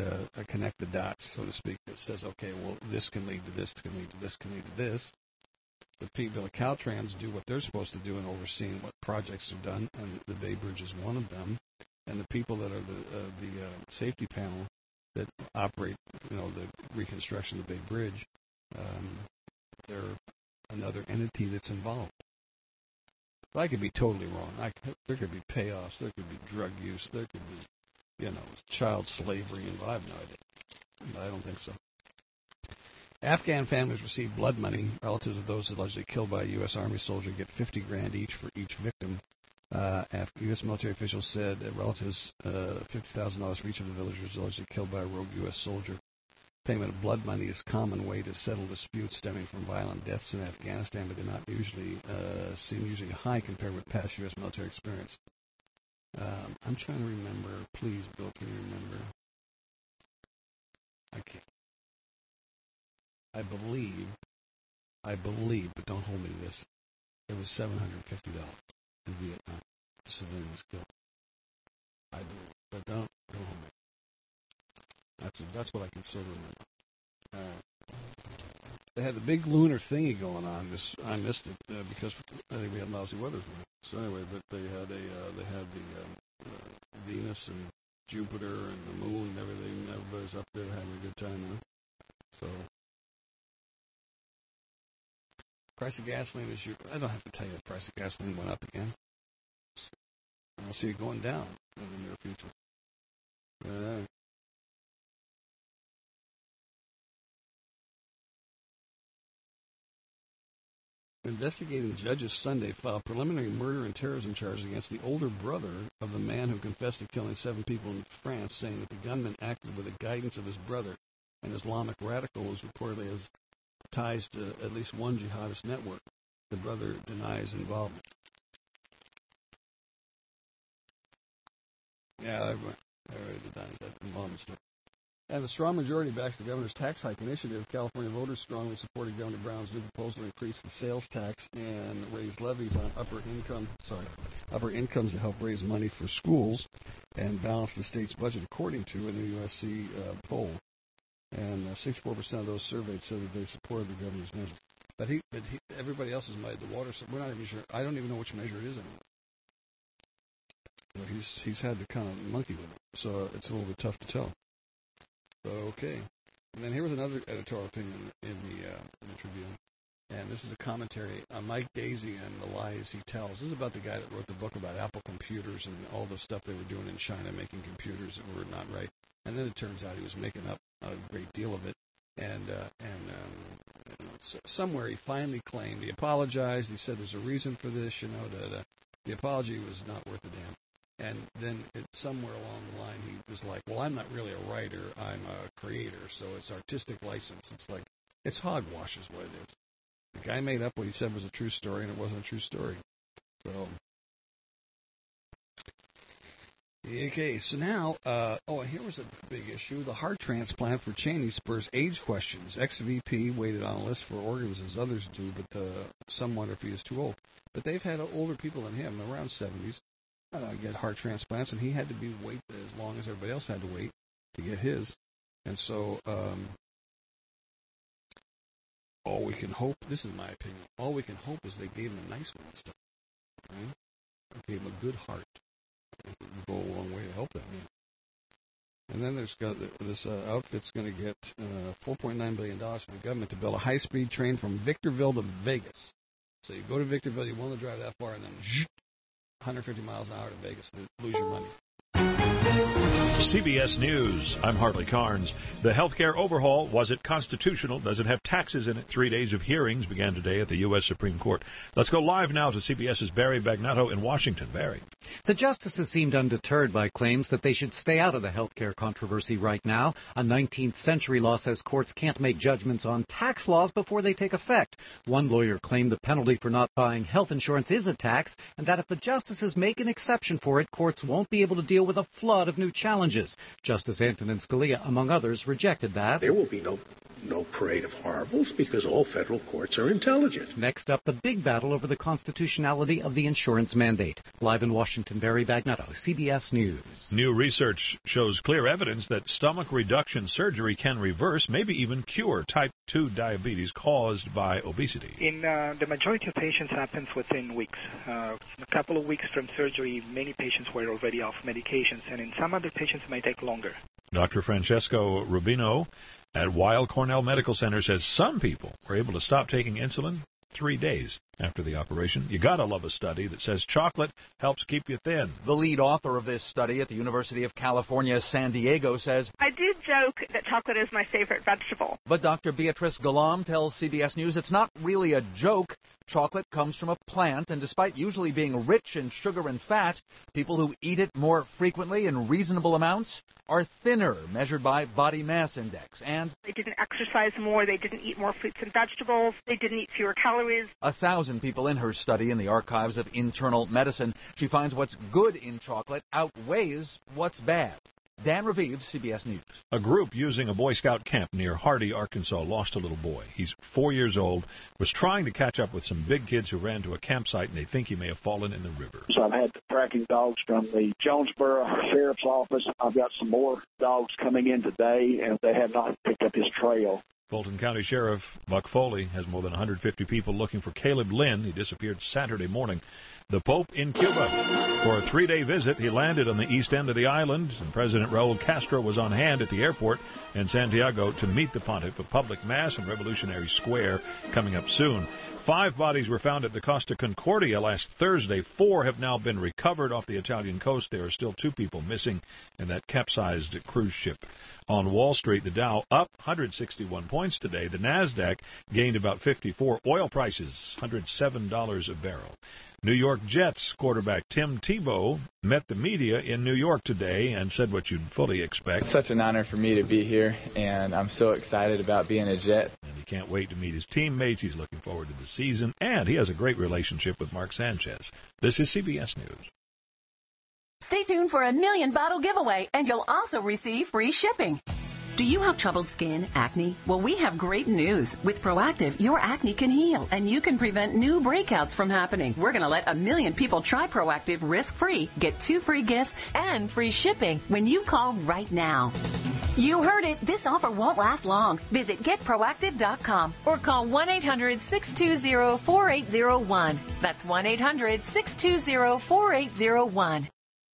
the dots, so to speak, that says, okay, well, this can lead to this, can lead to this, can lead to this. the people, the Caltrans, do what they're supposed to do in overseeing what projects are done, and the Bay Bridge is one of them. And the people that are the safety panel that operate, the reconstruction of the Bay Bridge, they're another entity that's involved. But I could be totally wrong. There could be payoffs. There could be drug use. There could be, child slavery involved. I have no idea. But I don't think so. Afghan families receive blood money. Relatives of those allegedly killed by a U.S. Army soldier get $50,000 each for each victim. U.S. military officials said that relatives $50,000 for each of the villagers allegedly killed by a rogue U.S. soldier. Payment of blood money is a common way to settle disputes stemming from violent deaths in Afghanistan, but do not seem usually high compared with past U.S. military experience. I'm trying to remember. Please, Bill, can you remember? I can't. I believe, but don't hold me to this. It was $750 in Vietnam. A civilian was killed. I believe, but don't hold me. That's what I can sort of remember. They had the big lunar thingy going on. I missed it because I think we had lousy weather. So anyway, but they had the Venus and Jupiter and the Moon and everything. Everybody's up there having a good time now. So price of gasoline is I don't have to tell you the price of gasoline went up again. I'll see it going down in the near future. Investigating judges Sunday filed preliminary murder and terrorism charges against the older brother of the man who confessed to killing 7 people in France, saying that the gunman acted with the guidance of his brother, an Islamic radical who reportedly has ties to at least one jihadist network. The brother denies involvement. Yeah, everyone already denies that involvement stuff. And the strong majority backs the governor's tax hike initiative. California voters strongly supported Governor Brown's new proposal to increase the sales tax and raise levies on upper incomes to help raise money for schools and balance the state's budget, according to a new USC poll. And 64% of those surveyed said that they supported the governor's measure. But everybody else has made the water. So we're not even sure. I don't even know which measure it is anymore. So he's had to kind of monkey with it. So it's a little bit tough to tell. Okay. And then here was another editorial opinion in the Tribune. And this is a commentary on Mike Daisy and the lies he tells. This is about the guy that wrote the book about Apple computers and all the stuff they were doing in China, making computers that were not right. And then it turns out he was making up a great deal of it. And somewhere he finally claimed, he apologized. He said there's a reason for this, that the apology was not worth a damn. And then somewhere along the line, he was like, well, I'm not really a writer. I'm a creator, so it's artistic license. It's like, it's hogwash is what it is. The guy made up what he said was a true story, and it wasn't a true story. So, okay, so now, and here was a big issue. The heart transplant for Cheney spurs age questions. Ex-VP waited on a list for organs as others do, but some wonder if he is too old. But they've had older people than him, around 70s. Get heart transplants, and he had to wait as long as everybody else had to wait to get his. And so, all we can hope, this is my opinion, all we can hope is they gave him a nice one and stuff. Right? They gave him a good heart. It would go a long way to help that man. And then there's got this outfit's going to get $4.9 billion from the government to build a high-speed train from Victorville to Vegas. So you go to Victorville, you want to drive that far, and then 150 miles an hour to Vegas to lose your money. CBS News. I'm Hartley Carnes. The healthcare overhaul, was it constitutional? Does it have taxes in it? 3 days of hearings began today at the U.S. Supreme Court. Let's go live now to CBS's Barry Bagnato in Washington. Barry. The justices seemed undeterred by claims that they should stay out of the healthcare controversy right now. A 19th century law says courts can't make judgments on tax laws before they take effect. One lawyer claimed the penalty for not buying health insurance is a tax, and that if the justices make an exception for it, courts won't be able to deal with a flood of new challenges. Justice Antonin Scalia, among others, rejected that. There will be no no parade of horribles because all federal courts are intelligent. Next up, the big battle over the constitutionality of the insurance mandate. Live in Washington, Barry Bagnotto, CBS News. New research shows clear evidence that stomach reduction surgery can reverse, maybe even cure, type 2 diabetes caused by obesity. In the majority of patients happens within weeks. A couple of weeks from surgery, many patients were already off medications, and in some other patients it may take longer. Dr. Francesco Rubino at Weill Cornell Medical Center says some people were able to stop taking insulin 3 days after the operation. You gotta love a study that says chocolate helps keep you thin. The lead author of this study at the University of California, San Diego, says, I do joke that chocolate is my favorite vegetable. But Dr. Beatrice Galam tells CBS News it's not really a joke. Chocolate comes from a plant, and despite usually being rich in sugar and fat, people who eat it more frequently in reasonable amounts are thinner, measured by body mass index. And they didn't exercise more, they didn't eat more fruits and vegetables, they didn't eat fewer calories. 1,000 people in her study in the archives of internal medicine. She finds what's good in chocolate outweighs what's bad. Dan Raviv, CBS News. A group using a Boy Scout camp near Hardy, Arkansas, lost a little boy. He's 4 years old, was trying to catch up with some big kids who ran to a campsite, and they think he may have fallen in the river. So I've had tracking dogs from the Jonesboro Sheriff's Office. I've got some more dogs coming in today, and they have not picked up his trail. Fulton County Sheriff Buck Foley has more than 150 people looking for Caleb Lynn. He disappeared Saturday morning. The Pope in Cuba. For a 3-day visit, he landed on the east end of the island, and President Raul Castro was on hand at the airport in Santiago to meet the pontiff. A public mass in Revolutionary Square coming up soon. 5 bodies were found at the Costa Concordia last Thursday. 4 have now been recovered off the Italian coast. There are still 2 people missing in that capsized cruise ship. On Wall Street, the Dow up 161 points today. The Nasdaq gained about 54. Oil prices, $107 a barrel. New York Jets quarterback Tim Tebow met the media in New York today and said what you'd fully expect. It's such an honor for me to be here, and I'm so excited about being a Jet. And he can't wait to meet his teammates. He's looking forward to the season, and he has a great relationship with Mark Sanchez. This is CBS News. Stay tuned for a $1 million bottle giveaway, and you'll also receive free shipping. Do you have troubled skin, acne? Well, we have great news. With Proactiv, your acne can heal, and you can prevent new breakouts from happening. We're going to let 1 million people try Proactiv risk-free, get 2 free gifts, and free shipping when you call right now. You heard it. This offer won't last long. Visit GetProactive.com or call 1-800-620-4801. That's 1-800-620-4801.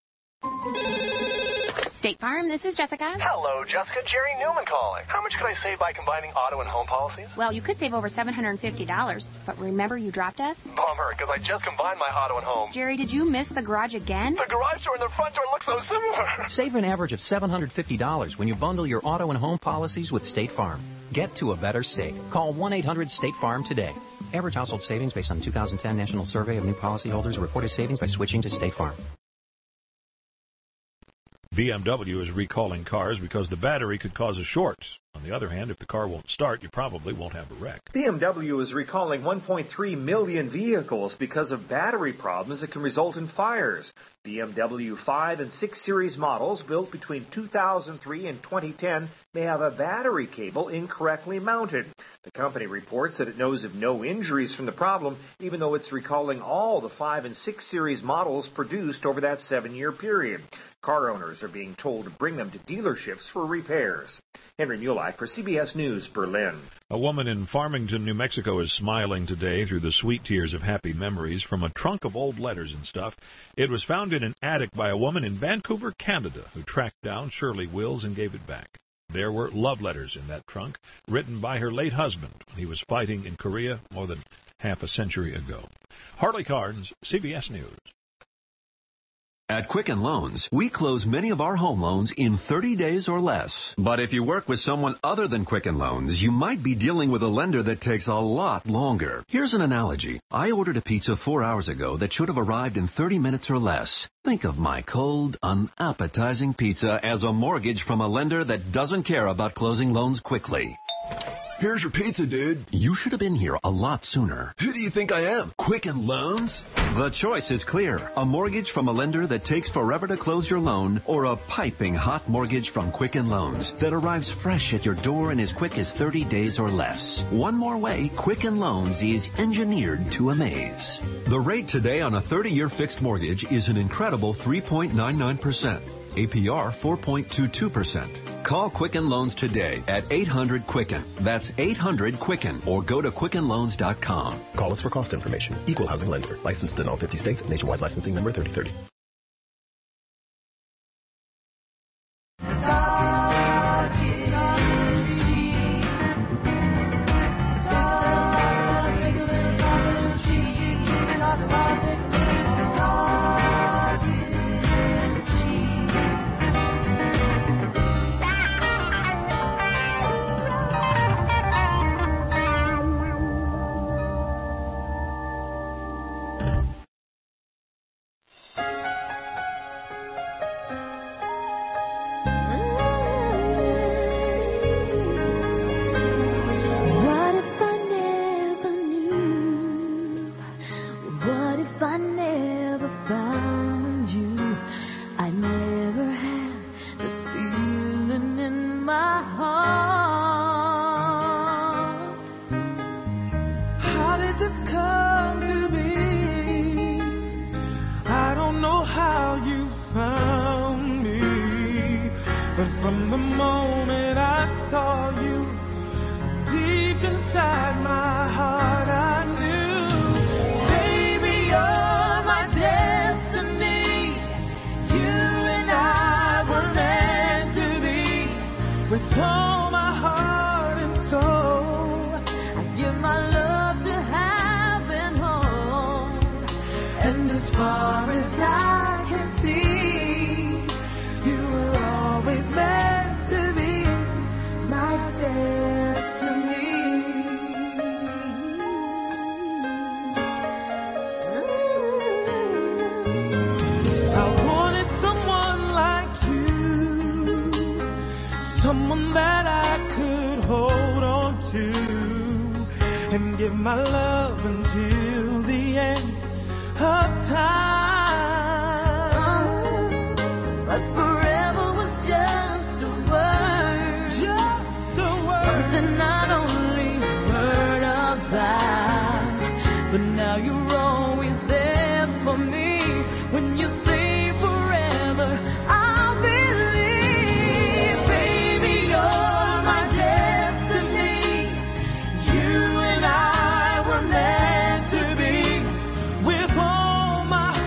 State Farm, this is Jessica. Hello, Jessica. Jerry Newman calling. How much could I save by combining auto and home policies? Well, you could save over $750, but remember you dropped us? Bummer, because I just combined my auto and home. Jerry, did you miss the garage again? The garage door and the front door look so similar. Save an average of $750 when you bundle your auto and home policies with State Farm. Get to a better state. Call 1-800-STATE-FARM today. Average household savings based on 2010 National Survey of New Policyholders. Reported savings by switching to State Farm. BMW is recalling cars because the battery could cause a short. On the other hand, if the car won't start, you probably won't have a wreck. BMW is recalling 1.3 million vehicles because of battery problems that can result in fires. BMW 5 and 6 Series models built between 2003 and 2010 may have a battery cable incorrectly mounted. The company reports that it knows of no injuries from the problem, even though it's recalling all the 5 and 6 Series models produced over that 7-year period. Car owners are being told to bring them to dealerships for repairs. Henry Mulak for CBS News, Berlin. A woman in Farmington, New Mexico is smiling today through the sweet tears of happy memories from a trunk of old letters and stuff. It was found in an attic by a woman in Vancouver, Canada, who tracked down Shirley Wills and gave it back. There were love letters in that trunk, written by her late husband when he was fighting in Korea more than half a century ago. Harley Carnes, CBS News. At Quicken Loans, we close many of our home loans in 30 days or less. But if you work with someone other than Quicken Loans, you might be dealing with a lender that takes a lot longer. Here's an analogy. I ordered a pizza 4 hours ago that should have arrived in 30 minutes or less. Think of my cold, unappetizing pizza as a mortgage from a lender that doesn't care about closing loans quickly. Here's your pizza, dude. You should have been here a lot sooner. Who do you think I am? Quicken Loans? The choice is clear. A mortgage from a lender that takes forever to close your loan, or a piping hot mortgage from Quicken Loans that arrives fresh at your door in as quick as 30 days or less. One more way, Quicken Loans is engineered to amaze. The rate today on a 30-year fixed mortgage is an incredible 3.99%. APR 4.22%. Call Quicken Loans today at 800-QUICKEN. That's 800-QUICKEN, or go to QuickenLoans.com. Call us for cost information. Equal housing lender. Licensed in all 50 states. Nationwide licensing number 3030. Someone that I could hold on to and give my love until the end of time. But forever was just a word. Just a word. Something I'd only heard about. But now you're always there for me. When you say forever, I'll believe. Baby, you're my destiny. You and I were meant to be. With all my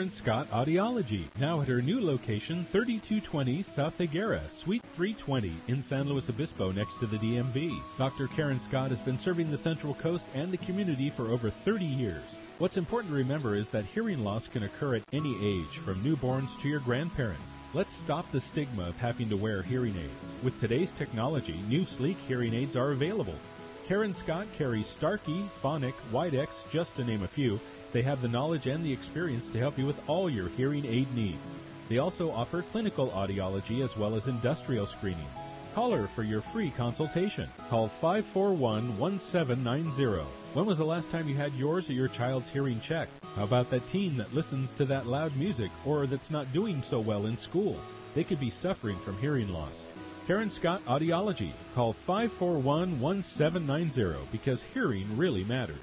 Karen Scott Audiology, now at her new location, 3220 South Higuera, Suite 320 in San Luis Obispo next to the DMV. Dr. Karen Scott has been serving the Central Coast and the community for over 30 years. What's important to remember is that hearing loss can occur at any age, from newborns to your grandparents. Let's stop the stigma of having to wear hearing aids. With today's technology, new sleek hearing aids are available. Karen Scott carries Starkey, Phonic, Widex, just to name a few. They have the knowledge and the experience to help you with all your hearing aid needs. They also offer clinical audiology as well as industrial screenings. Call her for your free consultation. Call 541-1790. When was the last time you had yours or your child's hearing checked? How about that teen that listens to that loud music or that's not doing so well in school? They could be suffering from hearing loss. Karen Scott Audiology. Call 541-1790 because hearing really matters.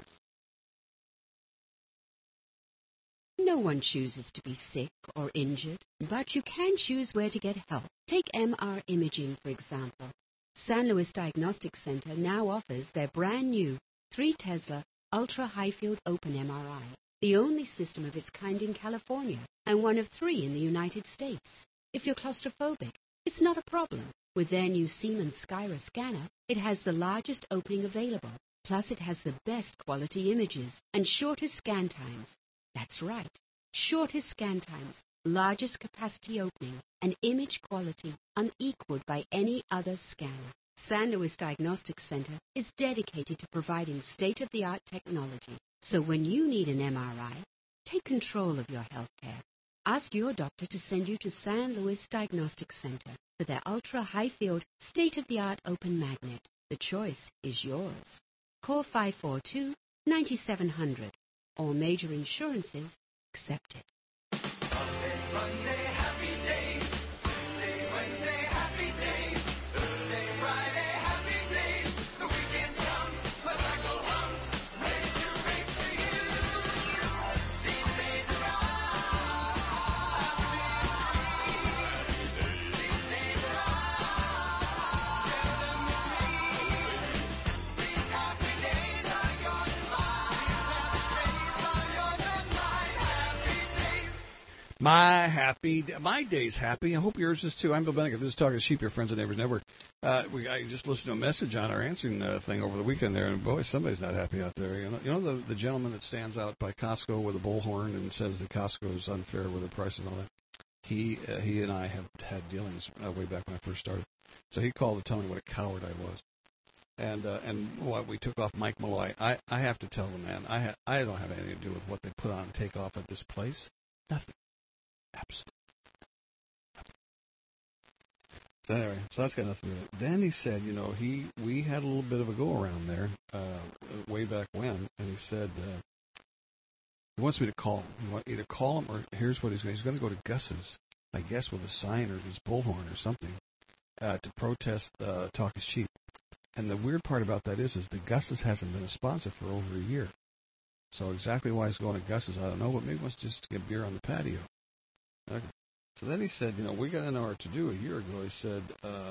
No one chooses to be sick or injured, but you can choose where to get help. Take MR imaging, for example. San Luis Diagnostic Center now offers their brand new 3 Tesla Ultra High Field Open MRI, the only system of its kind in California and one of 3 in the United States. If you're claustrophobic, it's not a problem. With their new Siemens Skyra scanner, it has the largest opening available. Plus, it has the best quality images and shortest scan times. That's right, shortest scan times, largest capacity opening, and image quality unequaled by any other scanner. San Luis Diagnostic Center is dedicated to providing state-of-the-art technology. So when you need an MRI, take control of your health care. Ask your doctor to send you to San Luis Diagnostic Center for their ultra-high-field, state-of-the-art open magnet. The choice is yours. Call 542-9700. All major insurances accepted. Monday, happy days. Tuesday, Wednesday, happy days. Thursday, Friday, happy days. The weekend comes, my cycle hums, ready to race for you. These days are These days are share them with me. These happy days are yours and mine. These happy days are yours and mine. Happy days. My day's happy. I hope yours is too. I'm Bill Bennigan. This is Talking Sheep, your Friends and Neighbors Network. I just listened to a message on our answering thing over the weekend there, and boy, somebody's not happy out there. You know the gentleman that stands out by Costco with a bullhorn and says that Costco is unfair with the price and all that. He and I have had dealings way back when I first started. So he called to tell me what a coward I was. And what we took off Mike Malloy. I have to tell the man, I don't have anything to do with what they put on and take off at this place. Nothing. Absolutely. So anyway, so that's got nothing to do with it. Then he said, we had a little bit of a go around there way back when, and he said he wants me to call him. You want either call him or here's what he's going to do. He's going to go to Gus's, I guess, with a sign or his bullhorn or something to protest Talk is Cheap. And the weird part about that is that Gus's hasn't been a sponsor for over a year. So exactly why he's going to Gus's, I don't know, but maybe he wants just to get beer on the patio. Okay. So then he said, we got to know what to do. A year ago, he said,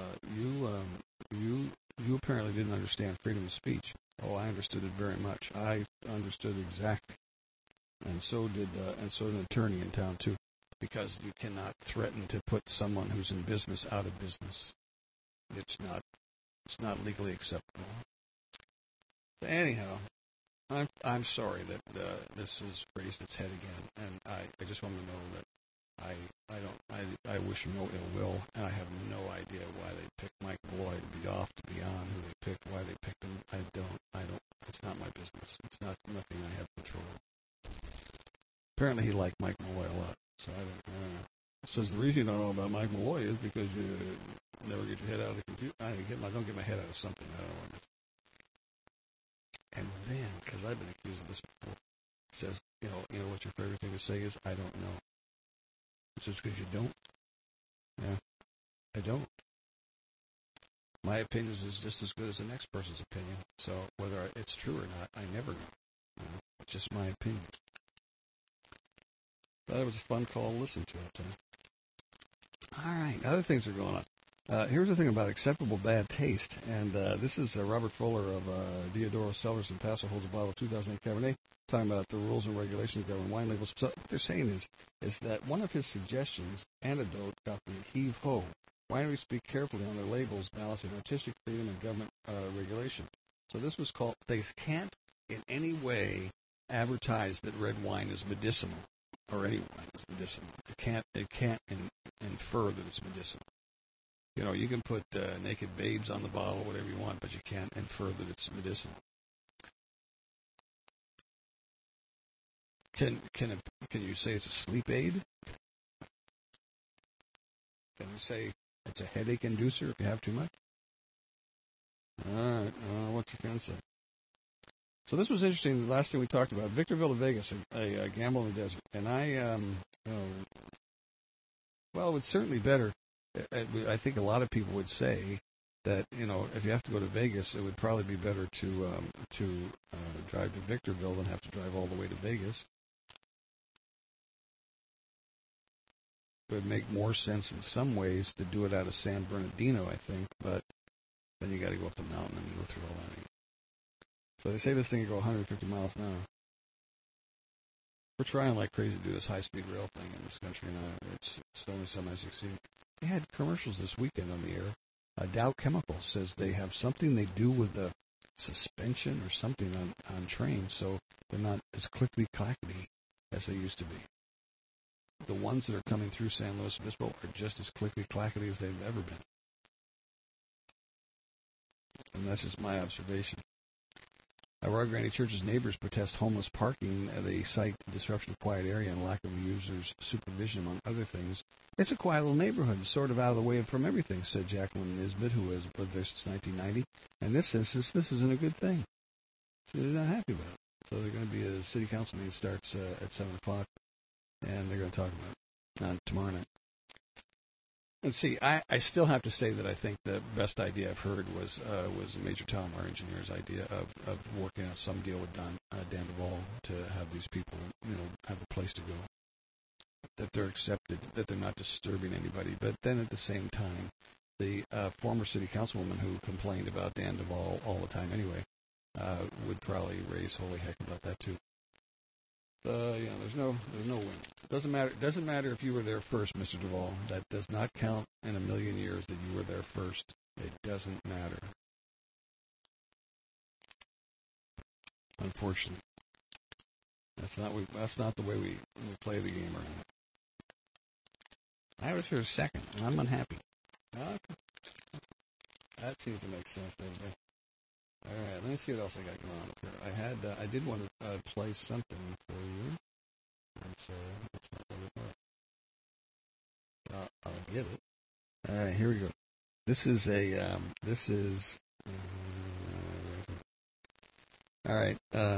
you apparently didn't understand freedom of speech. Oh, I understood it very much. I understood exactly, and so did an attorney in town too, because you cannot threaten to put someone who's in business out of business. It's not legally acceptable. So anyhow, I'm sorry that this has raised its head again, and I just want to know that I wish him no ill will, and I have no idea why they picked Mike Malloy to be off, to be on, who they picked, why they picked him. I don't. It's not my business. It's nothing I have control of. Apparently he liked Mike Malloy a lot, so I don't know. Says the reason you don't know about Mike Malloy is because you never get your head out of the computer. I don't get my head out of something. I don't know what it is. And then, because I've been accused of this before, he says, you know what your favorite thing to say is, I don't know. It's just because you don't. Yeah, I don't. My opinion is just as good as the next person's opinion. So whether it's true or not, I never know. It's just my opinion. But it was a fun call to listen to, I'll tell you. All right, other things are going on. Here's the thing about acceptable bad taste, and this is Robert Fuller of Diodoro Cellars in Paso holds a bottle of 2008 Cabernet, talking about the rules and regulations governing wine labels. So what they're saying is that one of his suggestions, antidote, got the heave-ho. Wineries speak carefully on their labels, balancing artistic freedom and government regulation. So this was called, they can't in any way advertise that red wine is medicinal, or any wine is medicinal. It can't infer that it's medicinal. You know, you can put naked babes on the bottle, whatever you want, but you can't infer that it's medicinal. Can you say it's a sleep aid? Can you say it's a headache inducer if you have too much? All right, what you can say. So this was interesting. The last thing we talked about, Victor Villavegas, a gamble in the desert, and well, it's certainly better. I think a lot of people would say that, you know, if you have to go to Vegas, it would probably be better to drive to Victorville than have to drive all the way to Vegas. It would make more sense in some ways to do it out of San Bernardino, I think, but then you got to go up the mountain and go through all that. So they say this thing can go 150 miles an hour. We're trying like crazy to do this high-speed rail thing in this country now. It's only semi-succeeding. They had commercials this weekend on the air. Dow Chemical says they have something they do with the suspension or something on trains, so they're not as clickety-clackety as they used to be. The ones that are coming through San Luis Obispo are just as clickety-clackety as they've ever been. And that's just my observation. Arroyo Grande Church's neighbors protest homeless parking at a site, disruption of quiet area, and lack of users' supervision, among other things. It's a quiet little neighborhood, sort of out of the way from everything, said Jacqueline Nisbet, who has lived there since 1990. And this isn't a good thing. So they're not happy about it. So they're going to be a city council meeting starts at 7 o'clock, and they're going to talk about it tomorrow night. And see, I still have to say that I think the best idea I've heard was Major Tom, our engineer's idea of working out some deal with Dan Duvall to have these people, you know, have a place to go, that they're accepted, that they're not disturbing anybody. But then at the same time, the former city councilwoman who complained about Dan Duvall all the time anyway would probably raise holy heck about that too. There's no win. Doesn't matter if you were there first, Mr. Duvall. That does not count in a million years that you were there first. It doesn't matter. Unfortunately, that's not the way we play the game around. I was here second, and I'm unhappy. Okay. That seems to make sense, doesn't it? All right, let me see what else I got going on up here. I did want to play something for you. I'm sorry, that's not what it was. I'll get it. All right, here we go. This is all right.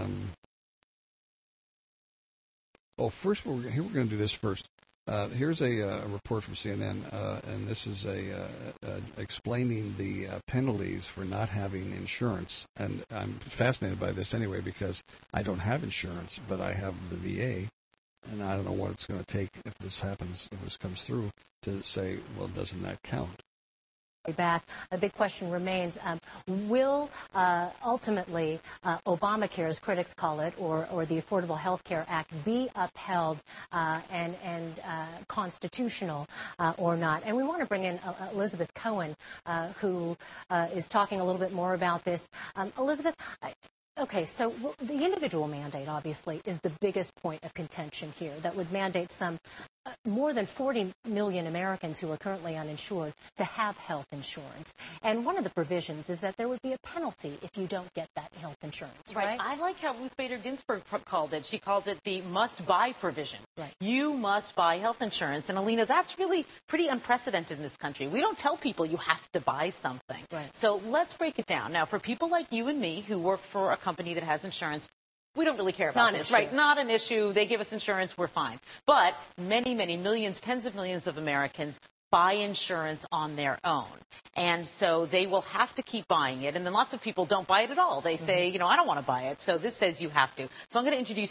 First we're going to do this first. Here's a report from CNN, and this is explaining the penalties for not having insurance. And I'm fascinated by this anyway because I don't have insurance, but I have the VA, and I don't know what it's going to take if this comes through, to say, well, doesn't that count? Back, a big question remains, will ultimately Obamacare, as critics call it, or the Affordable Health Care Act be upheld and constitutional or not? And we want to bring in Elizabeth Cohen, who is talking a little bit more about this. Elizabeth, okay, so the individual mandate, obviously, is the biggest point of contention here that would mandate more than 40 million Americans who are currently uninsured to have health insurance. And one of the provisions is that there would be a penalty if you don't get that health insurance, right? I like how Ruth Bader Ginsburg called it. She called it the must-buy provision. Right. You must buy health insurance. And, Alina, that's really pretty unprecedented in this country. We don't tell people you have to buy something. Right. So let's break it down. Now, for people like you and me who work for a company that has insurance, we don't really care about this, right? Not an issue. They give us insurance, we're fine. But many, many millions, tens of millions of Americans buy insurance on their own. And so they will have to keep buying it. And then lots of people don't buy it at all. They say, I don't want to buy it. So this says you have to. So I'm going to introduce you to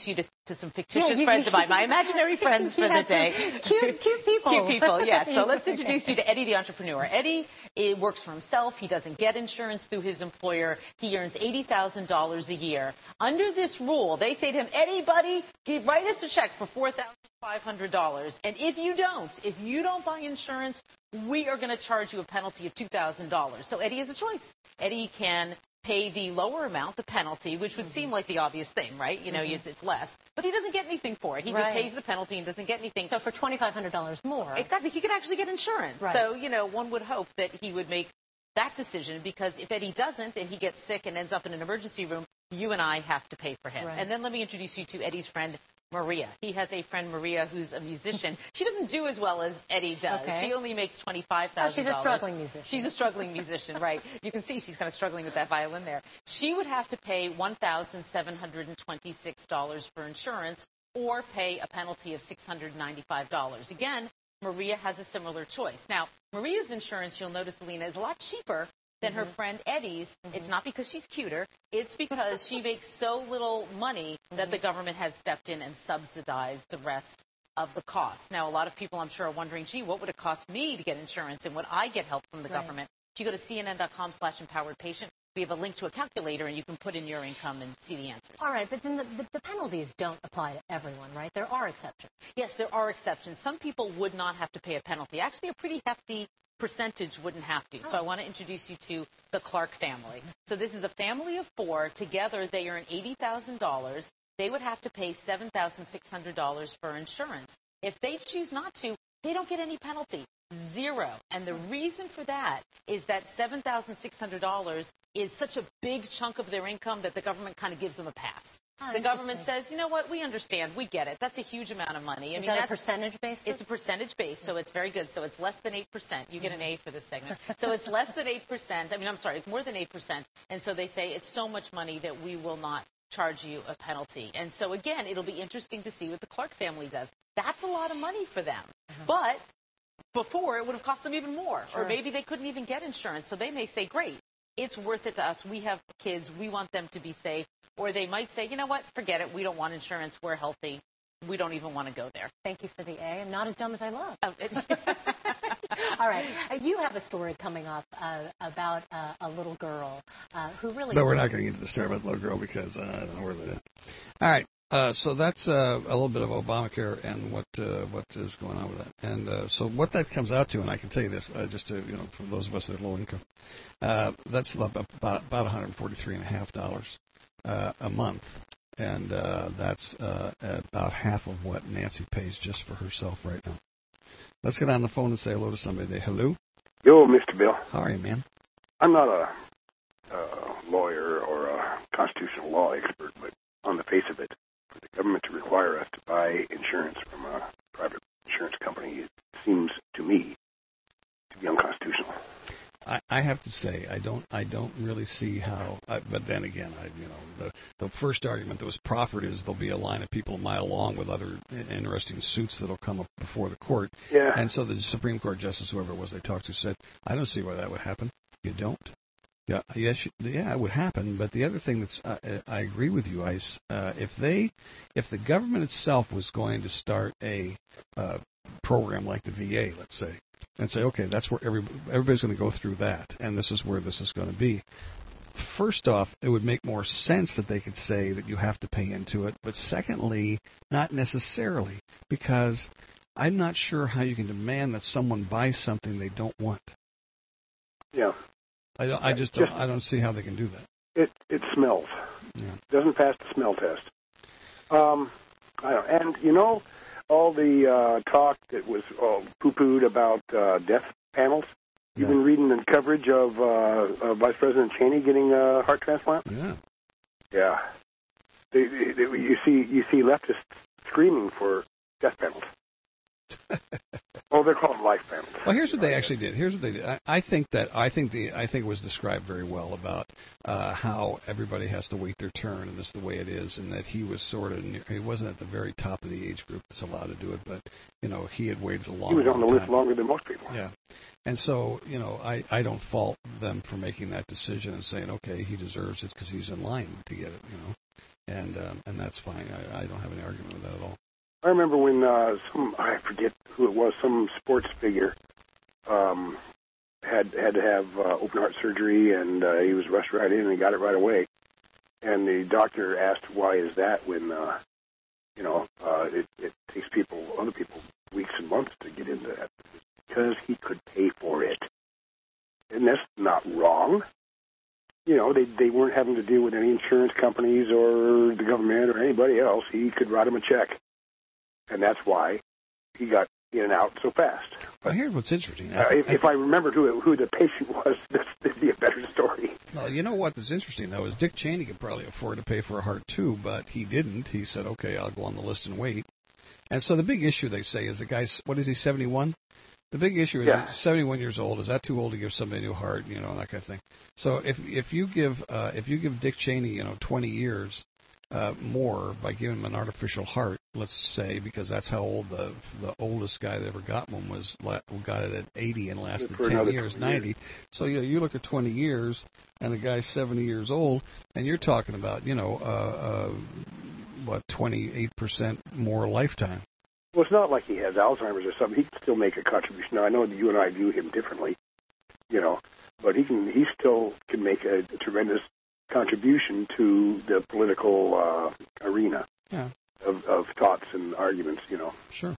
to some fictitious friends of mine, my imaginary friends for the day. Cute people. Cute people, yes. So let's introduce you to Eddie the entrepreneur. Eddie works for himself. He doesn't get insurance through his employer. He earns $80,000 a year. Under this rule, they say to him, Eddie, buddy, write us a check for $4,500. And if you don't buy insurance, we are going to charge you a penalty of $2,000. So Eddie has a choice. Eddie can pay the lower amount, the penalty, which would seem like the obvious thing, right? You know, it's less. But he doesn't get anything for it. He just pays the penalty and doesn't get anything. So for $2,500 more. Exactly. He could actually get insurance. Right. So, one would hope that he would make that decision, because if Eddie doesn't and he gets sick and ends up in an emergency room, you and I have to pay for him. Right. And then let me introduce you to Eddie's friend, Maria. He has a friend, Maria, who's a musician. She doesn't do as well as Eddie does. Okay. She only makes $25,000. Oh, she's a struggling musician. She's a struggling musician, right. You can see she's kind of struggling with that violin there. She would have to pay $1,726 for insurance or pay a penalty of $695. Again, Maria has a similar choice. Now, Maria's insurance, you'll notice, Alina, is a lot cheaper than her friend Eddie's. It's not because she's cuter. It's because she makes so little money that the government has stepped in and subsidized the rest of the cost. Now, a lot of people, I'm sure, are wondering, gee, what would it cost me to get insurance, and would I get help from the government? If you go to cnn.com/empoweredpatient, we have a link to a calculator, and you can put in your income and see the answers. All right, but then the penalties don't apply to everyone, right? There are exceptions. Yes, there are exceptions. Some people would not have to pay a penalty. Actually, a pretty hefty percentage wouldn't have to. So I want to introduce you to the Clark family. So this is a family of 4. Together, they earn $80,000. They would have to pay $7,600 for insurance. If they choose not to, they don't get any penalty. Zero. And the reason for that is that $7,600 is such a big chunk of their income that the government kind of gives them a pass. The government says, you know what, we understand, we get it. That's a huge amount of money. Is that a percentage basis? It's a percentage base, so it's very good. So it's less than 8%. You get an A for this segment. So it's less than 8%. It's more than 8%. And so they say it's so much money that we will not charge you a penalty. And so, again, it'll be interesting to see what the Clark family does. That's a lot of money for them. But before, it would have cost them even more. Or maybe they couldn't even get insurance. So they may say, great, it's worth it to us. We have kids. We want them to be safe. Or they might say, you know what, forget it. We don't want insurance. We're healthy. We don't even want to go there. Thank you for the A. I'm not as dumb as I look. All right. You have a story coming up about a little girl who really... But we're not going to get to the story about the little girl because I don't know where that is. All right. So that's a little bit of Obamacare and what is going on with that. And so what that comes out to, and I can tell you this, just to, for those of us that are low income, that's about $143.50 a month. And that's about half of what Nancy pays just for herself right now. Let's get on the phone and say hello to somebody. Hello? Yo, Mr. Bill. How are you, man? I'm not a lawyer or a constitutional law expert, but on the face of it, for the government to require us to buy insurance from a private insurance company, it seems to me to be unconstitutional. I have to say I don't really see how. But then again, the first argument that was proffered is there'll be a line of people a mile long with other interesting suits that'll come up before the court. Yeah. And so the Supreme Court justice, whoever it was they talked to, said, I don't see why that would happen. You don't. Yeah, yes, it would happen. But the other thing that's, I agree with you, Ice. If the government itself was going to start a program like the VA, let's say, and say, okay, that's where everybody's going to go through that, and this is where this is going to be. First off, it would make more sense that they could say that you have to pay into it. But secondly, not necessarily, because I'm not sure how you can demand that someone buy something they don't want. Yeah. I don't see how they can do that. It smells. Yeah. It doesn't pass the smell test. All the talk that was poo-pooed about death panels. You've been reading the coverage of Vice President Cheney getting a heart transplant. Yeah. Yeah. You see leftists screaming for death panels. Oh, they're called life panels. Well, here's what they actually did. I think it was described very well about how everybody has to wait their turn, and this is the way it is, and that he was he wasn't at the very top of the age group that's allowed to do it, but he had waited a long time. He was on the list longer than most people. Yeah, and so I don't fault them for making that decision and saying, okay, he deserves it because he's in line to get it. and that's fine. I don't have any argument with that at all. I remember when I forget who it was, some sports figure had to have open heart surgery, and he was rushed right in and he got it right away. And the doctor asked, "Why is that?" When it takes other people, weeks and months to get into that, because he could pay for it, and that's not wrong. They weren't having to deal with any insurance companies or the government or anybody else. He could write them a check, and that's why he got in and out so fast. Well, here's what's interesting. If I remembered who the patient was, this would be a better story. Well, you know what is interesting, though, is Dick Cheney could probably afford to pay for a heart, too, but he didn't. He said, okay, I'll go on the list and wait. And so the big issue, they say, is the guy's, what is he, 71? The big issue is he's 71 years old. Is that too old to give somebody a new heart, and that kind of thing? So if you give Dick Cheney, 20 years more by giving him an artificial heart, let's say, because that's how old the oldest guy that ever got one got it at 80 and lasted 10 years, 90. So you look at 20 years, and the guy's 70 years old, and you're talking about 28% more lifetime. Well, it's not like he has Alzheimer's or something. He can still make a contribution. Now, I know that you and I view him differently, but he still can make a tremendous contribution to the political arena of thoughts and arguments, Sure.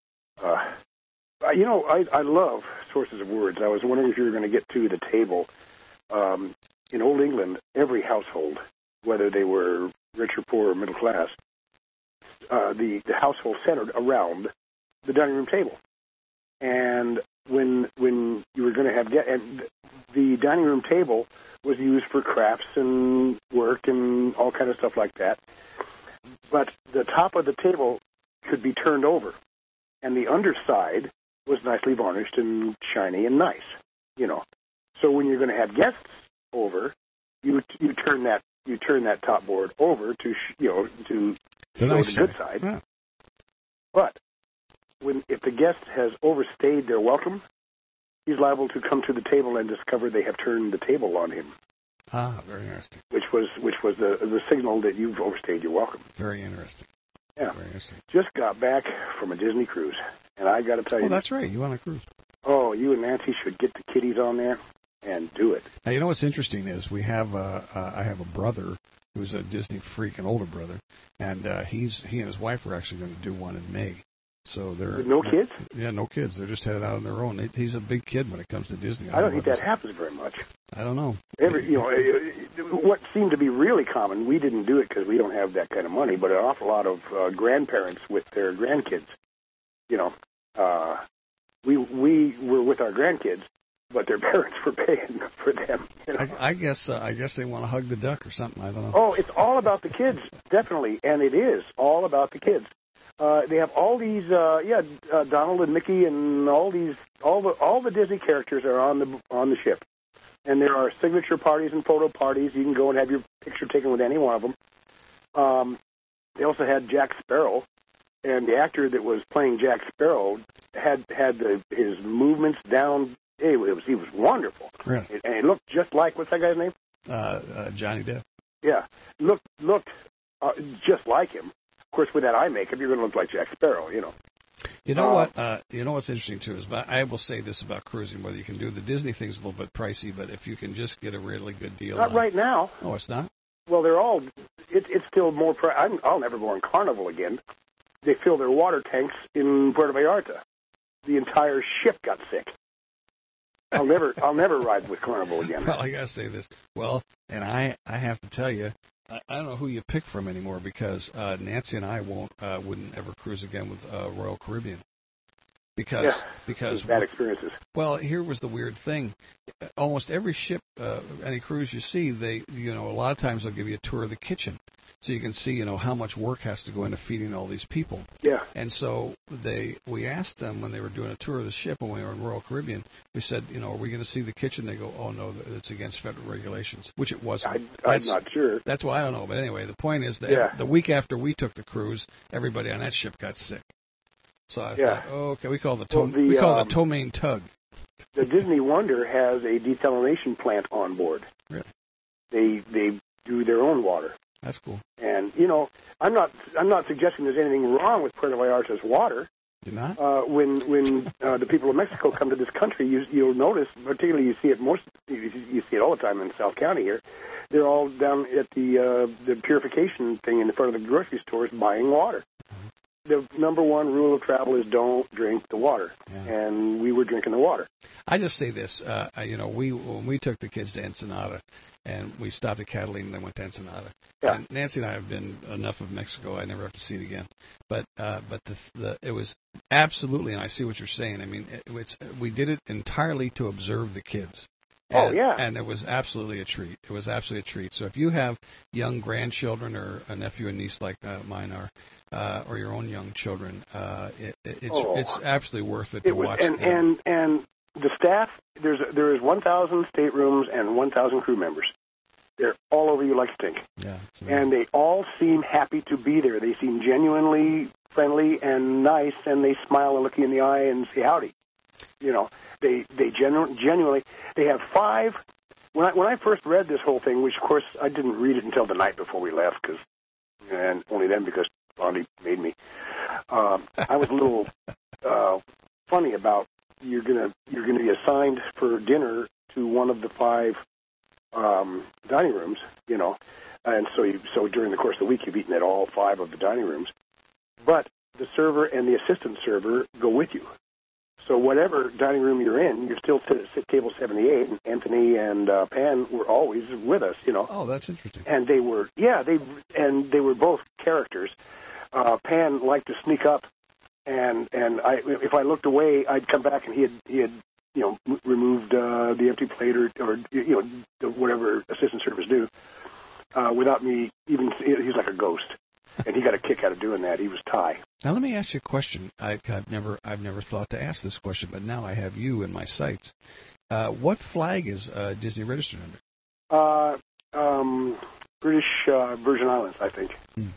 I love sources of words. I was wondering if you were going to get to the table. In Old England, every household, whether they were rich or poor or middle class, the household centered around the dining room table. And when you were going to have and the dining room table was used for crafts and work and all kind of stuff like that. But the top of the table could be turned over, and the underside was nicely varnished and shiny and nice, So when you're going to have guests over, you turn that top board over to show the good side. Yeah. But if the guest has overstayed their welcome, he's liable to come to the table and discover they have turned the table on him. Ah, very interesting. Which was the signal that you've overstayed your welcome. Very interesting. Yeah. Very interesting. Just got back from a Disney cruise, and I got to tell you. Oh, that's right. You on a cruise. Oh, you and Nancy should get the kiddies on there and do it. Now, you know what's interesting is I have a brother who's a Disney freak, an older brother, and he and his wife are actually going to do one in May. So they're no kids? Yeah, no kids. They're just headed out on their own. He's a big kid when it comes to Disney. I don't think that happens very much. I don't know. What seemed to be really common, we didn't do it because we don't have that kind of money, but an awful lot of grandparents with their grandkids, we were with our grandkids, but their parents were paying for them. I guess they want to hug the duck or something. I don't know. Oh, it's all about the kids, definitely, and it is all about the kids. They have all these, Donald and Mickey and all the Disney characters are on the ship, and there are signature parties and photo parties. You can go and have your picture taken with any one of them. They also had Jack Sparrow, and the actor that was playing Jack Sparrow had his movements down. He was wonderful. Really? And he looked just like, what's that guy's name? Johnny Depp. Yeah, looked just like him. Of course, with that eye makeup, you're going to look like Jack Sparrow, You know what? You know what's interesting too is, I will say this about cruising: whether you can do the Disney thing's a little bit pricey, but if you can just get a really good deal. Not right now. Oh, it's not. Well, they're all. It's still more. I'll never go on Carnival again. They fill their water tanks in Puerto Vallarta. The entire ship got sick. I'll never ride with Carnival again. Well, I gotta say this. Well, and I have to tell you, I don't know who you pick from anymore because Nancy and I wouldn't ever cruise again with Royal Caribbean because bad experiences. Well, here was the weird thing: almost every ship, any cruise you see, a lot of times they'll give you a tour of the kitchen, so you can see how much work has to go into feeding all these people. Yeah. And so we asked them when they were doing a tour of the ship when we were in Royal Caribbean. We said, are we going to see the kitchen? They go, oh no, it's against federal regulations, which it wasn't. I'm not sure. That's why I don't know. But anyway, the point is that the week after we took the cruise, everybody on that ship got sick. So I thought, okay, we call it the Tomaine Tug. The Disney Wonder has a desalination plant on board. Really? They do their own water. That's cool. And I'm not suggesting there's anything wrong with Puerto Vallarta's water. You're not? When the people of Mexico come to this country, you'll notice, particularly you see it all the time in South County here. They're all down at the purification thing in front of the grocery stores buying water. The number one rule of travel is don't drink the water, and we were drinking the water. I just say this, when we took the kids to Ensenada, and we stopped at Catalina and then went to Ensenada. Yeah. And Nancy and I have been enough of Mexico. I never have to see it again. But it was absolutely, and I see what you're saying. I mean, we did it entirely to observe the kids. And it was absolutely a treat. It was absolutely a treat. So if you have young grandchildren or a nephew and niece like mine are, or your own young children, it's absolutely worth it to watch. And the staff, there is 1,000 staterooms and 1,000 crew members. They're all over you like stink. Yeah. And they all seem happy to be there. They seem genuinely friendly and nice, and they smile and look you in the eye and say howdy. They genuinely, they have 5. When I first read this whole thing, which of course I didn't read it until the night before we left, and only then because Blondie made me. I was a little funny about you're gonna be assigned for dinner to one of the 5 dining rooms, and so during the course of the week you've eaten at all 5 of the dining rooms, but the server and the assistant server go with you. So whatever dining room you're in, you're still at table 78, and Anthony and Pan were always with us, Oh, that's interesting. And they were both characters. Pan liked to sneak up, and if I looked away, I'd come back and he had removed the empty plate or whatever assistant servers do without me even. He's like a ghost. And he got a kick out of doing that. He was Thai. Now let me ask you a question. I've never thought to ask this question, but now I have you in my sights. What flag is Disney registered under? British Virgin Islands, I think.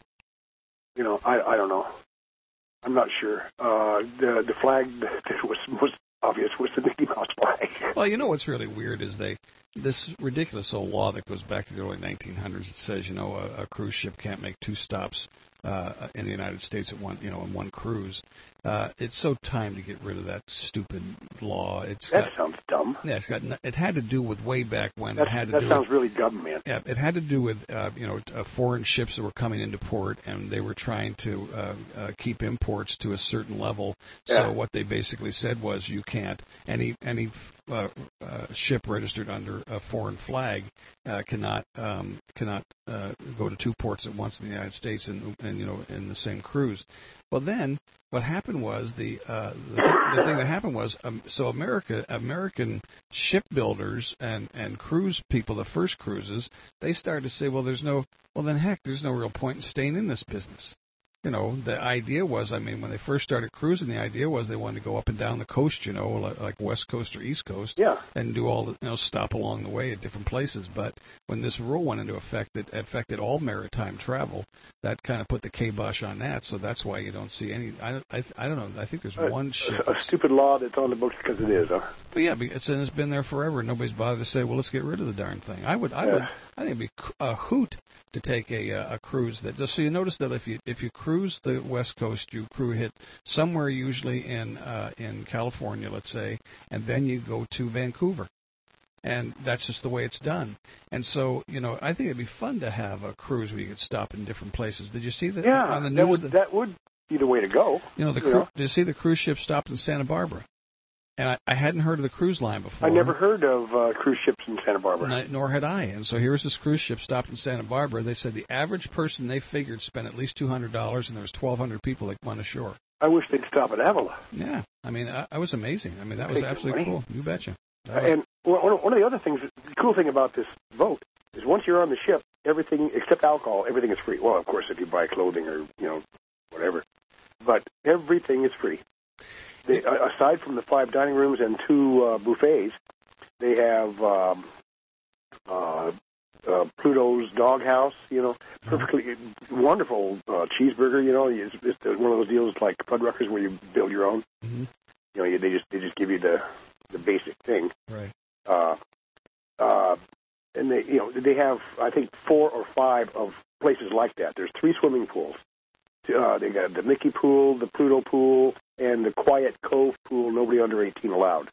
I don't know. I'm not sure. The flag that was most obvious was the Mickey Mouse flag. Well, what's really weird is this ridiculous old law that goes back to the early 1900s that says, a cruise ship can't make 2 stops in the United States at one, in one cruise. It's so time to get rid of that stupid law. Sounds dumb. Yeah, it had to do with way back when. That sounds really dumb, man. Yeah, it had to do with foreign ships that were coming into port, and they were trying to keep imports to a certain level. Yeah. So what they basically said was, you can't any ship registered under a foreign flag cannot go to 2 ports at once in the United States and in the same cruise. Well, then what happened was the thing that happened was so American shipbuilders and cruise people, the first cruises, they started to say, there's no real point in staying in this business. The idea was, when they first started cruising, the idea was they wanted to go up and down the coast, like West Coast or East Coast, and do all the, stop along the way at different places. But when this rule went into effect, it affected all maritime travel. That kind of put the kibosh on that. So that's why you don't see any. I don't know. I think there's one ship. A stupid law that's on the books because it is, huh? But yeah, it's been there forever. Nobody's bothered to say, let's get rid of the darn thing. I think it'd be a hoot to take a cruise that. So you notice that if you cruise the West Coast, you hit somewhere usually in California, let's say, and then you go to Vancouver. And that's just the way it's done. And so, I think it'd be fun to have a cruise where you could stop in different places. Did you see that on the news? That would be the way to go. Did you see the cruise ship stopped in Santa Barbara? And I hadn't heard of the cruise line before. I never heard of cruise ships in Santa Barbara. Nor had I. And so here's this cruise ship stopped in Santa Barbara. They said the average person they figured spent at least $200, and there was 1,200 people that went ashore. I wish they'd stop at Avila. Yeah. I was amazing. That was absolutely cool. You betcha. And one of the other things, the cool thing about this boat is once you're on the ship, everything except alcohol, everything is free. Well, of course, if you buy clothing or, whatever. But everything is free. Aside from the 5 dining rooms and 2 buffets, they have Pluto's Doghouse, perfectly wonderful cheeseburger. It's one of those deals like Fuddruckers where you build your own. Mm-hmm. They just give you the basic thing. Right. and they have, I think, 4 or 5 of places like that. There's 3 swimming pools. They got the Mickey pool, the Pluto pool, and the Quiet Cove pool. Nobody under 18 allowed.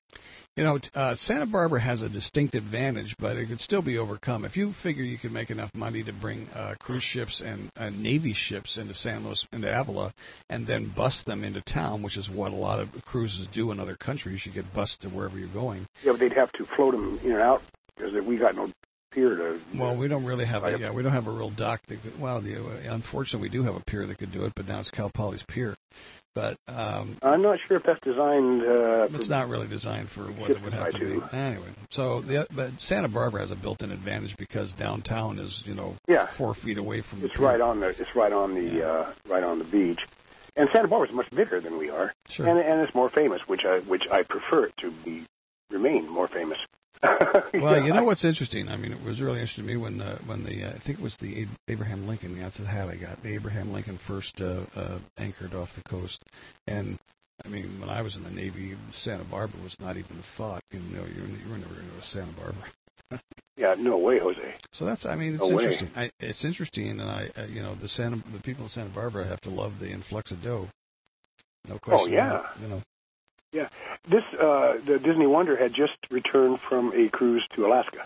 Santa Barbara has a distinct advantage, but it could still be overcome. If you figure you could make enough money to bring cruise ships and Navy ships into San Luis, into Avila, and then bus them into town, which is what a lot of cruises do in other countries. You get bused to wherever you're going. Yeah, but they'd have to float them in and out because we got no pier to. Well, we don't really have we don't have a real dock. Unfortunately, we do have a pier that could do it, but now it's Cal Poly's pier. But I'm not sure if that's designed. It's not really designed for what it would have to be. Anyway, but Santa Barbara has a built-in advantage because downtown is 4 feet away from. It's right on the. It's right on the beach, and Santa Barbara is much bigger than we are, sure. and it's more famous, which I prefer it to remain more famous. Well, you know what's interesting? I mean, it was really interesting to me when I think it was the Abraham Lincoln. That's the hat I got. The Abraham Lincoln first anchored off the coast, and I mean, when I was in the Navy, Santa Barbara was not even a thought. You were never going to go to Santa Barbara. Yeah, no way, Jose. So that's, I mean, it's interesting. It's interesting, and the people in Santa Barbara have to love the influx of dough. No question. Oh yeah. Yeah, the Disney Wonder had just returned from a cruise to Alaska.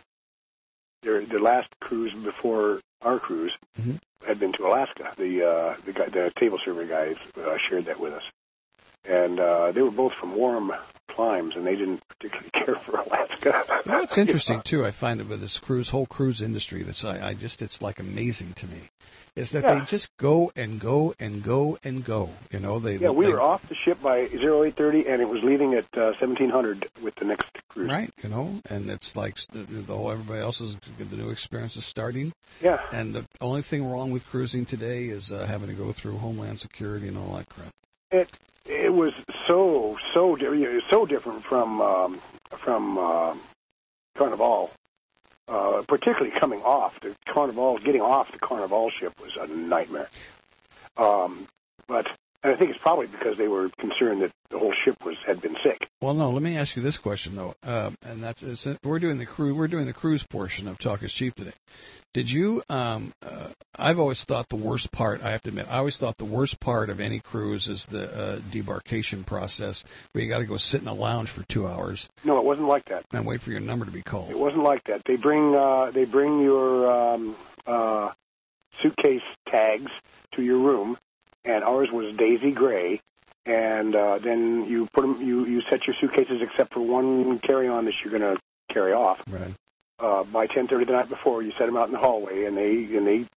The last cruise before our cruise had been to Alaska. The table server guys shared that with us, and they were both from warm climes, and they didn't particularly care for Alaska. You know what's interesting too? I find it with this whole cruise industry. It's like amazing to me. Is that they just go and go and go and go. We were off the ship by 0830, and it was leaving at 1700 with the next cruise. Right, and it's like the everybody else's the new experience is starting. Yeah. And the only thing wrong with cruising today is having to go through Homeland Security and all that crap. It was so different from Carnival. Particularly coming off the Carnival, getting off the Carnival ship was a nightmare. But I think it's probably because they were concerned that the whole ship had been sick. Well, no. Let me ask you this question though, and we're doing the cruise portion of Talk is Cheap today. Did you? I've always thought the worst part. I have to admit, I always thought the worst part of any cruise is the debarkation process, where you got to go sit in a lounge for 2 hours. No, it wasn't like that. And wait for your number to be called. It wasn't like that. They bring your suitcase tags to your room, and ours was Daisy Gray. And then you put them. You set your suitcases except for one carry-on that you're going to carry off. Right. By 10:30 the night before, you set them out in the hallway, and they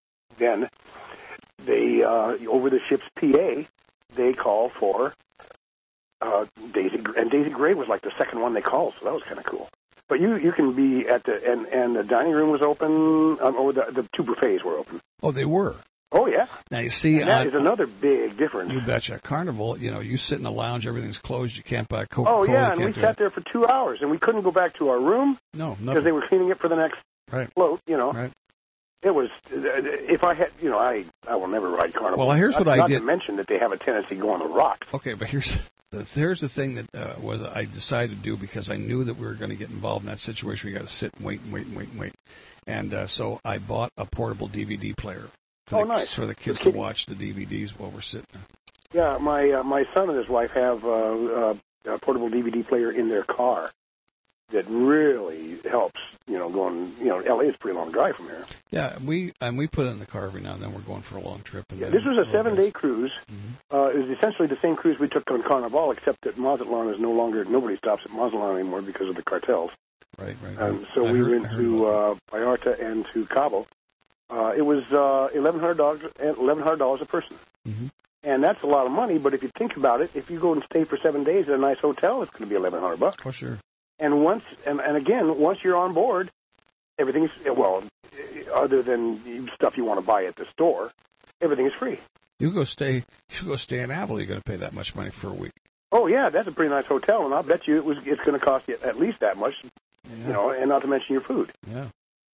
over the ship's PA, they call for Daisy, and Daisy Gray was like the second one they called, so that was kind of cool. But you can be at and the dining room was open, or the 2 buffets were open. Oh, they were. Oh, yeah. Now, you see, and that is another big difference. You betcha. Carnival, you sit in a lounge, everything's closed, you can't buy Coca-Cola. Oh, yeah, and we sat there for 2 hours, and we couldn't go back to our room. No, because they were cleaning it for the next float, Right. It was, if I had, I will never ride Carnival. Well, here's what I did. Not to mention that they have a tendency to go on the rocks. Okay, but here's the thing that I decided to do, because I knew that we were going to get involved in that situation. We got to sit and wait. And so I bought a portable DVD player. Nice. For the kids to watch the DVDs while we're sitting there. Yeah, my son and his wife have a portable DVD player in their car that really helps, going, LA is a pretty long drive from here. Yeah, we put it in the car every now and then. We're going for a long trip. And this was a 7-day cruise. It was essentially the same cruise we took on Carnival, except that Mazatlan is nobody stops at Mazatlan anymore because of the cartels. Right. And so we went to Vallarta and to Cabo. It was $1,100 a person. And that's a lot of money, but if you think about it, if you go and stay for 7 days at a nice hotel, it's going to be $1,100. Oh, sure. And once you're on board, everything's, other than stuff you want to buy at the store, everything is free. You go stay in Avila, you're going to pay that much money for a week. Oh, yeah, that's a pretty nice hotel, and I'll bet you it's going to cost you at least that much, and not to mention your food. Yeah.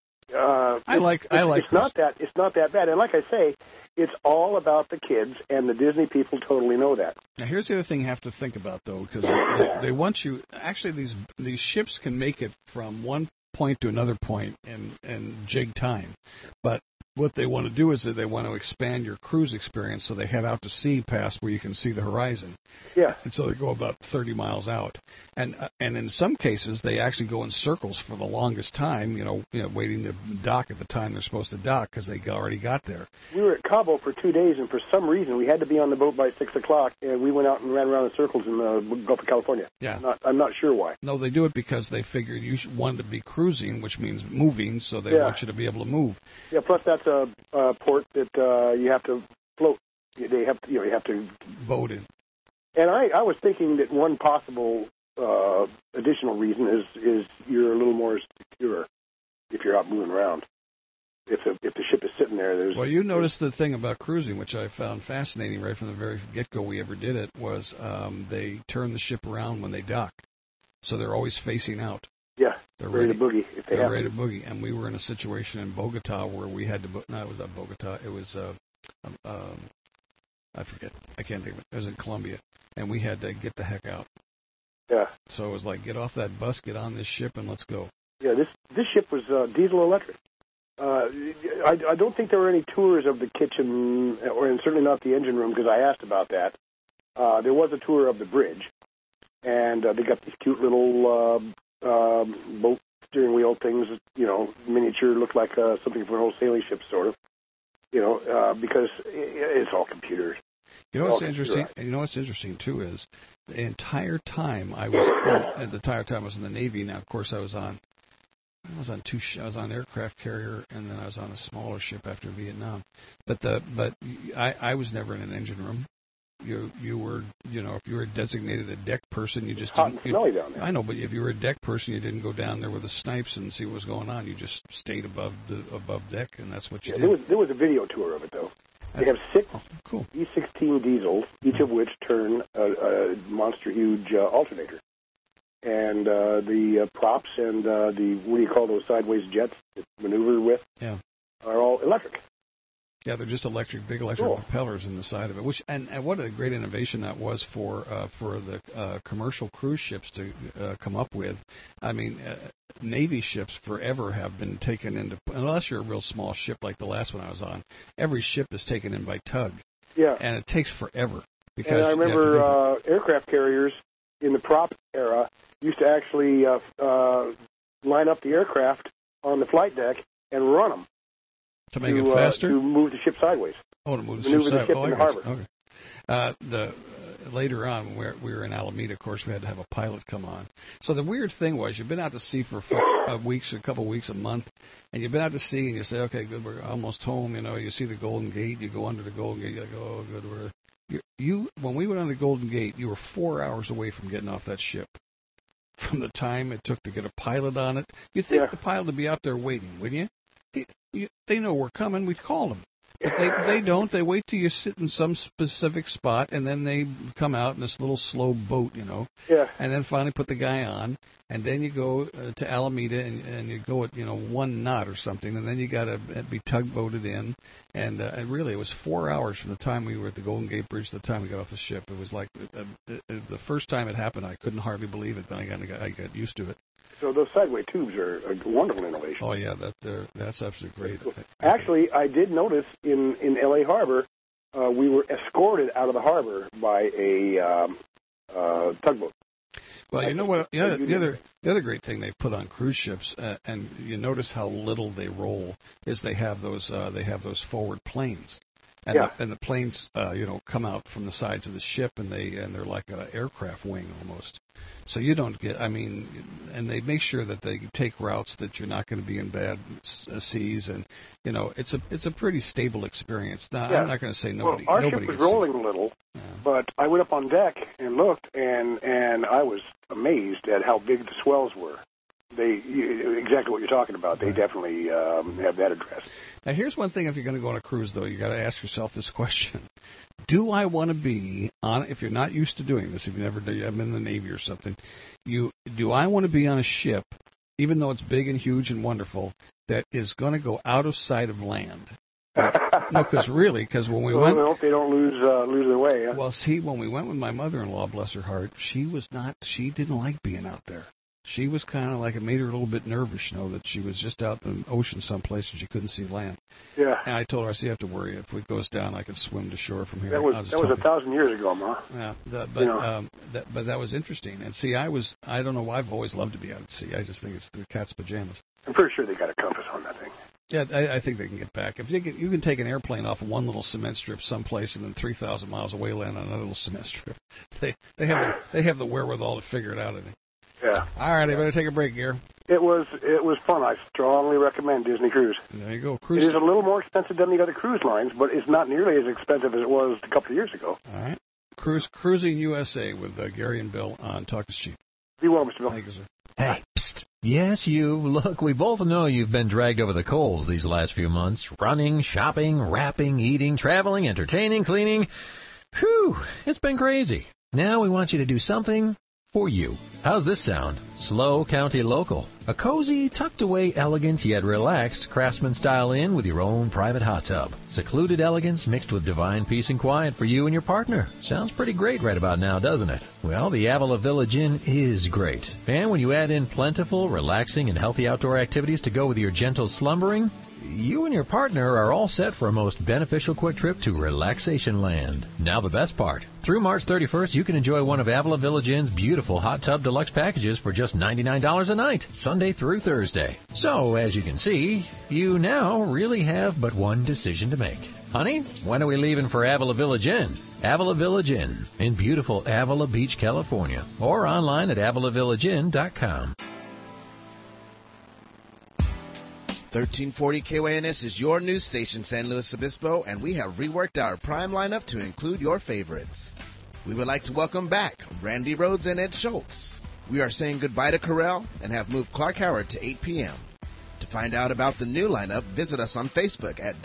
It's not that bad, and like I say, it's all about the kids, and the Disney people totally know that. Now, here's the other thing you have to think about, though, because they want you. Actually, these ships can make it from one point to another point and jig time. But what they want to do is that they want to expand your cruise experience, so they head out to sea past where you can see the horizon. Yeah. And so they go about 30 miles out. And in some cases, they actually go in circles for the longest time, waiting to dock at the time they're supposed to dock because they already got there. We were at Cabo for 2 days, and for some reason, we had to be on the boat by 6 o'clock, and we went out and ran around in circles in the Gulf of California. Yeah. I'm not sure why. No, they do it because they figured you wanted to be cruising, which means moving, so they want you to be able to move. Yeah, plus that's a port that you have to float. You have to boat in. And I was thinking that one possible additional reason is you're a little more secure if you're out moving around. If the ship is sitting there, there's... Well, you noticed the thing about cruising, which I found fascinating right from the very get-go we ever did it, was they turn the ship around when they dock. So they're always facing out. Yeah, they're ready to boogie if they have ready to boogie. And we were in a situation in Bogota where we had to... No, it was not Bogota. It was... I forget. I can't think of it. It was in Colombia. And we had to get the heck out. Yeah. So it was like, get off that bus, get on this ship, and let's go. Yeah, this ship was diesel electric. I don't think there were any tours of the kitchen, and certainly not the engine room, because I asked about that. There was a tour of the bridge, and they got these cute little boat steering wheel things, miniature, looked like something for an old sailing ship, sort of, because it's all computers. You know what's interesting? You know what's interesting too is the entire time I was in the Navy. Now, of course, I was on aircraft carrier, and then I was on a smaller ship after Vietnam. But I was never in an engine room. You were, if you were designated a deck person, you just hot and smelly down there. I know, but if you were a deck person, you didn't go down there with the snipes and see what was going on. You just stayed above deck, and that's what you did. There was a video tour of it though. They have 6 E16 diesels, each of which turn a monster huge alternator. And the props and what do you call those sideways jets that maneuver with? Yeah, are all electric. Yeah, they're just big electric propellers in the side of it. Which and what a great innovation that was for the commercial cruise ships to come up with. I mean, Navy ships forever have been taken into, unless you're a real small ship like the last one I was on. Every ship is taken in by tug. Yeah, and it takes forever. Because and I remember aircraft carriers in the prop era used to actually line up the aircraft on the flight deck and run them. To make it faster? To move the ship sideways. Oh, to move the Maneuver ship sideways. in the harbor. Okay. Later on, when we were in Alameda, of course, we had to have a pilot come on. So the weird thing was, you've been out to sea for a couple weeks, a month, and you've been out to sea, and you say, okay, good, we're almost home. You see the Golden Gate, you go under the Golden Gate, you're like, oh, good, when we went on the Golden Gate, you were 4 hours away from getting off that ship. From the time it took to get a pilot on it, you'd think the pilot would be out there waiting, wouldn't you? They know we're coming. We'd call them. But they don't. They wait till you sit in some specific spot, and then they come out in this little slow boat, Yeah. And then finally put the guy on, and then you go to Alameda, and you go at 1 knot or something, and then you got to be tugboated in, and really it was 4 hours from the time we were at the Golden Gate Bridge to the time we got off the ship. It was like the first time it happened, I couldn't hardly believe it. Then I got used to it. So those sideway tubes are a wonderful innovation. Oh yeah, that's absolutely great. Actually, I did notice in L.A. Harbor, we were escorted out of the harbor by a tugboat. Well, you know what? The other great thing they put on cruise ships, and you notice how little they roll, is they have those forward planes. And the planes, come out from the sides of the ship, and they're like an aircraft wing almost. So you don't get, and they make sure that they take routes that you're not going to be in bad seas, and it's a pretty stable experience. Now I'm not going to say nobody. Well, our ship was rolling a little, but I went up on deck and looked, and I was amazed at how big the swells were. Exactly what you're talking about. They definitely have that addressed. Now, here's one thing: if you're going to go on a cruise, though, you got to ask yourself this question: do I want to be on? If you're not used to doing this, if you haven't been in the Navy or something, do I want to be on a ship, even though it's big and huge and wonderful, that is going to go out of sight of land? No, because when we went, I hope they don't lose their way. Yeah? Well, see, when we went with my mother-in-law, bless her heart, she didn't like being out there. She was kind of like, it made her a little bit nervous, that she was just out in the ocean someplace and she couldn't see land. Yeah. And I told her, I said, you have to worry. If it goes down, I can swim to shore from here. That was 1,000 years ago, Ma. Yeah, but that was interesting. And see, I don't know why, I've always loved to be out at sea. I just think it's the cat's pajamas. I'm pretty sure they got a compass on that thing. Yeah, I think they can get back. If you can take an airplane off of one little cement strip someplace and then 3,000 miles away land on another little cement strip. They have the wherewithal to figure it out, I think. Yeah. All right, I better take a break here. It was fun. I strongly recommend Disney Cruise. There you go. It is a little more expensive than the other cruise lines, but it's not nearly as expensive as it was a couple of years ago. All right. Cruising USA with Gary and Bill on Talk is Cheap. Be well, Mr. Bill. Thank you, sir. Hey, psst. Yes, you. Look, we both know you've been dragged over the coals these last few months. Running, shopping, wrapping, eating, traveling, entertaining, cleaning. Whew, it's been crazy. Now we want you to do something for you. How's this sound? Slow County Local. A cozy, tucked-away, elegant, yet relaxed Craftsman-style inn with your own private hot tub. Secluded elegance mixed with divine peace and quiet for you and your partner. Sounds pretty great right about now, doesn't it? Well, the Avila Village Inn is great. And when you add in plentiful, relaxing, and healthy outdoor activities to go with your gentle slumbering, you and your partner are all set for a most beneficial quick trip to Relaxation Land. Now the best part. Through March 31st, you can enjoy one of Avila Village Inn's beautiful hot tub deluxe packages for just $99 a night, Sunday through Thursday. So, as you can see, you now really have but one decision to make. Honey, when are we leaving for Avila Village Inn? Avila Village Inn in beautiful Avila Beach, California, or online at avilavillageinn.com. 1340 KYNS is your news station, San Luis Obispo, and we have reworked our prime lineup to include your favorites. We would like to welcome back Randy Rhodes and Ed Schultz. We are saying goodbye to Carell and have moved Clark Howard to 8 p.m. To find out about the new lineup, visit us on Facebook at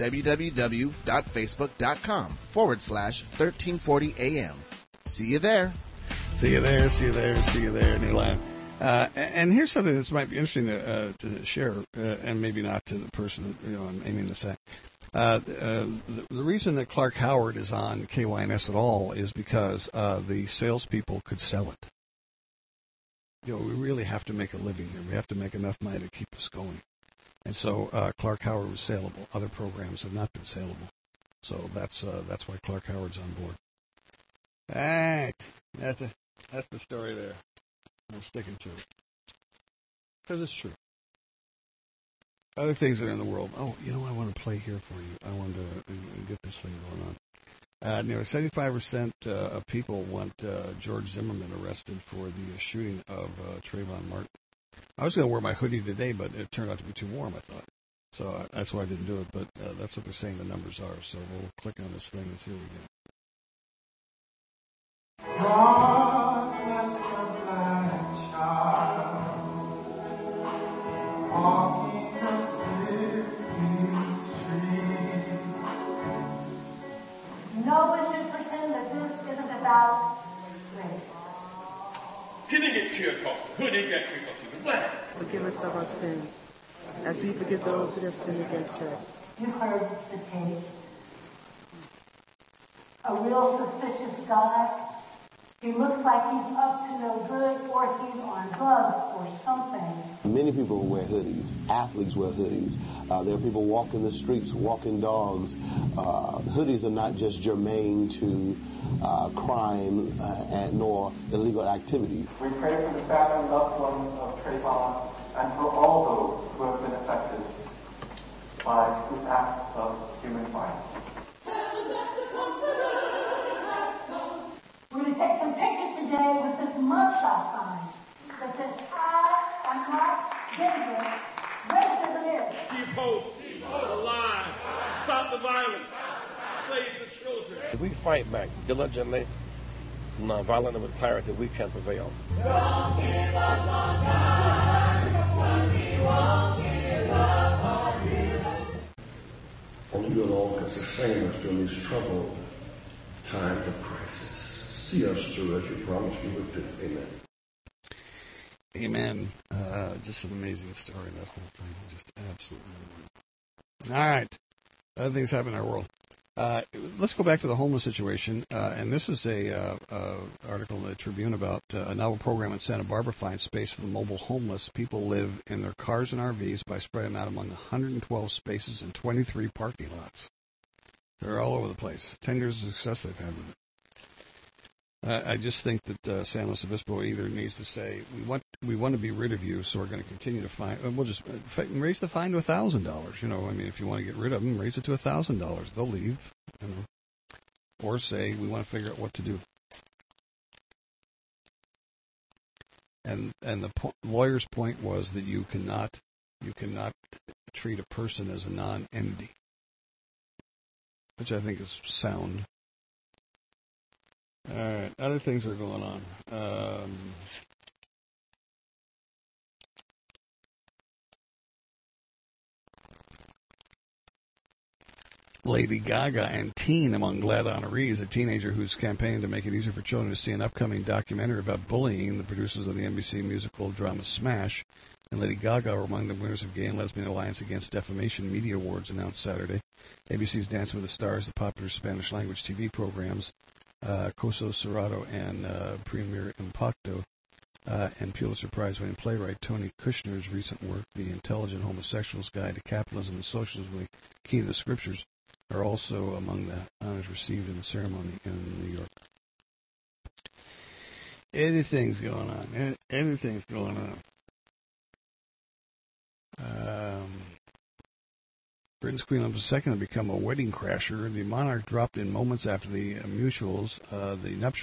www.facebook.com/1340am. See you there. See you there, new line. And here's something that might be interesting to share, and maybe not to the person I'm aiming to say. The reason that Clark Howard is on KYNS at all is because the salespeople could sell it. We really have to make a living here. We have to make enough money to keep us going. And so Clark Howard was saleable. Other programs have not been saleable. So that's why Clark Howard's on board. All right. That's the story there. I'm sticking to it. Because it's true. Other things that are in the world. Oh, I want to play here for you. I want to get this thing going on. 75% of people want George Zimmerman arrested for the shooting of Trayvon Martin. I was going to wear my hoodie today, but it turned out to be too warm, I thought. So that's why I didn't do it. But that's what they're saying the numbers are. So we'll click on this thing and see what we get. God bless the black child, walking up 50th Street. No one should pretend that this isn't about race. He didn't get killed, Costa. Who didn't get killed, Costa? What? Forgive us of our sins, as we forgive those who have sinned against us. You heard the tapes. A real suspicious guy. He looks like he's up to no good, or he's on drugs or something. Many people wear hoodies. Athletes wear hoodies. There are people walking the streets, walking dogs. Hoodies are not just germane to crime nor illegal activity. We pray for the family and loved ones of Trayvon and for all those who have been affected by these acts of human violence. We're going to take some pictures today with this mugshot sign that says, I am not dangerous. Racism is. Keep hope. Alive. Stop the violence. Save the children. If we fight back diligently, nonviolently, with clarity, we can prevail. Don't give up on God, because He won't give up on you. Only you alone can sustain us during these troubled times of crisis. See us through as you promised you would do. Amen. Amen. Just an amazing story, that whole thing. Just absolutely amazing. All right. Other things happen in our world. Let's go back to the homeless situation, and this is a article in the Tribune about a novel program in Santa Barbara finds space for the mobile homeless. People live in their cars and RVs by spreading them out among 112 spaces in 23 parking lots. They're all over the place. 10 years of success they've had with it. I just think that San Luis Obispo either needs to say we want to be rid of you, so we're going to continue to fine. We'll just raise the fine to $1,000. You know, I mean, if you want to get rid of them, raise it to $1,000. They'll leave. You know, or say we want to figure out what to do. And the lawyer's point was that you cannot treat a person as a non-entity, which I think is sound. All right, other things are going on. Lady Gaga and teen among glad honorees, a teenager who's campaigning to make it easier for children to see an upcoming documentary about bullying. The producers of the NBC musical drama Smash and Lady Gaga were among the winners of Gay and Lesbian Alliance Against Defamation Media Awards announced Saturday. ABC's Dancing with the Stars, the popular Spanish-language TV programs, Coso Cerrado and Premier Impacto, and Pulitzer Prize-winning playwright Tony Kushner's recent work, The Intelligent Homosexual's Guide to Capitalism and Socialism, the Key to the Scriptures, are also among the honors received in the ceremony in New York. Everything's going on. Everything's going on. Britain's Queen Elizabeth II had become a wedding crasher. The monarch dropped in moments after the nuptials of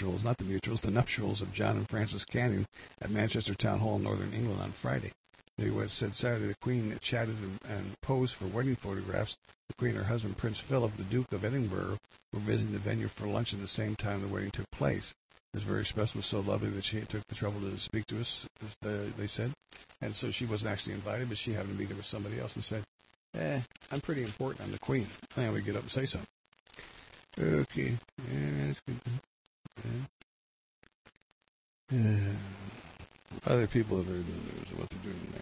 John and Frances Canning at Manchester Town Hall in Northern England on Friday. The U.S. said Saturday the Queen chatted and posed for wedding photographs. The Queen and her husband, Prince Philip, the Duke of Edinburgh, were visiting the venue for lunch at the same time the wedding took place. It was very special, was so lovely that she took the trouble to speak to us, they said. And so she wasn't actually invited, but she happened to be there with somebody else and said, I'm pretty important. I'm the Queen. I think I would get up and say something. Okay. That's good. Other people are very good at what they're doing there.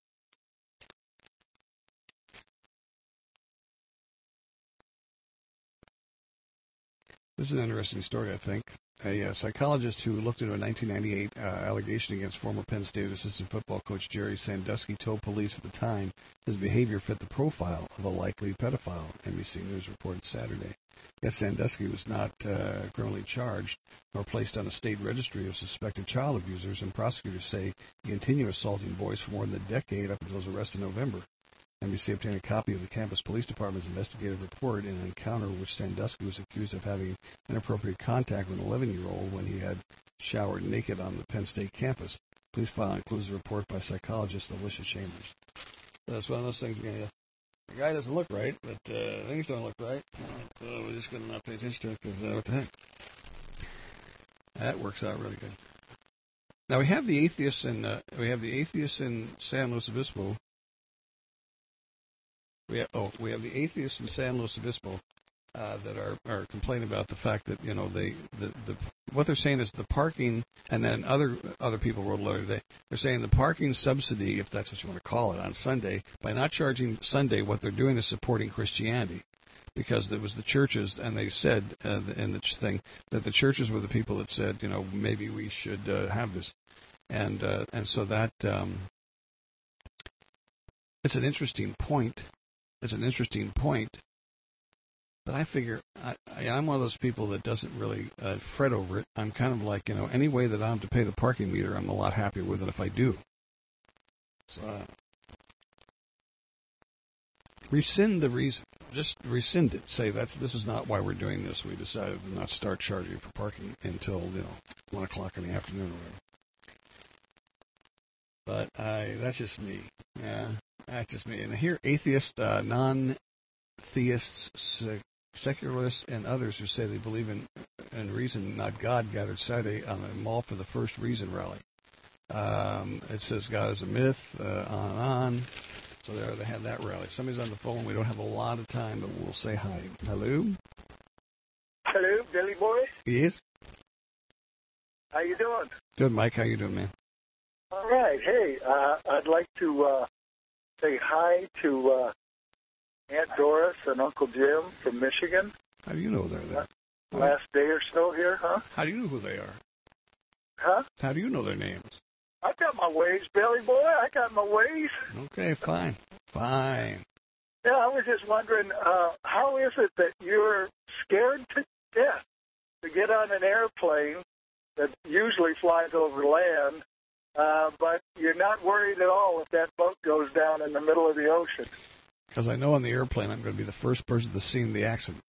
This is an interesting story, I think. A psychologist who looked into a 1998 allegation against former Penn State assistant football coach Jerry Sandusky told police at the time his behavior fit the profile of a likely pedophile, NBC News reported Saturday. Yet Sandusky was not criminally charged nor placed on a state registry of suspected child abusers, and prosecutors say he continued assaulting boys for more than a decade up until his arrest in November. NBC obtained a copy of the campus police department's investigative report in an encounter in which Sandusky was accused of having inappropriate contact with an 11-year-old when he had showered naked on the Penn State campus. Police file includes a report by psychologist Alicia Chambers. That's one of those things again. The guy doesn't look right, but things don't look right. So we're just going to not pay attention to it because what the heck. That works out really good. Now we have the atheists in San Luis Obispo. We have the atheists in San Luis Obispo that are complaining about the fact that what they're saying is the parking, and then other people wrote a letter today. They're saying the parking subsidy, if that's what you want to call it, on Sunday, by not charging Sunday, what they're doing is supporting Christianity, because it was the churches, and they said in the thing that the churches were the people that said, maybe we should have this, and so that it's an interesting point. It's an interesting point, but I figure I'm one of those people that doesn't really fret over it. I'm kind of like, any way that I have to pay the parking meter, I'm a lot happier with it if I do. So, rescind the reason. Just rescind it. Say this is not why we're doing this. We decided to not start charging for parking until 1 o'clock in the afternoon or whatever. But that's just me. Yeah. That's just me. And here, atheists, non-theists, secularists, and others who say they believe in reason, not God, gathered Saturday on the Mall for the First Reason rally. It says God is a myth, on and on. So there they have that rally. Somebody's on the phone. We don't have a lot of time, but we'll say hi. Hello? Hello, Billy Boy? Yes? How you doing? Good, Mike. How you doing, man? All right. Hey, I'd like to say hi to Aunt Doris and Uncle Jim from Michigan. How do you know they're there? Last day or so here, huh? How do you know who they are? Huh? How do you know their names? I got my ways, Billy boy. I got my ways. Okay, fine. Fine. Yeah, I was just wondering, how is it that you're scared to death to get on an airplane that usually flies over land, but you're not worried at all if that boat goes down in the middle of the ocean? Because I know on the airplane I'm going to be the first person to see the accident.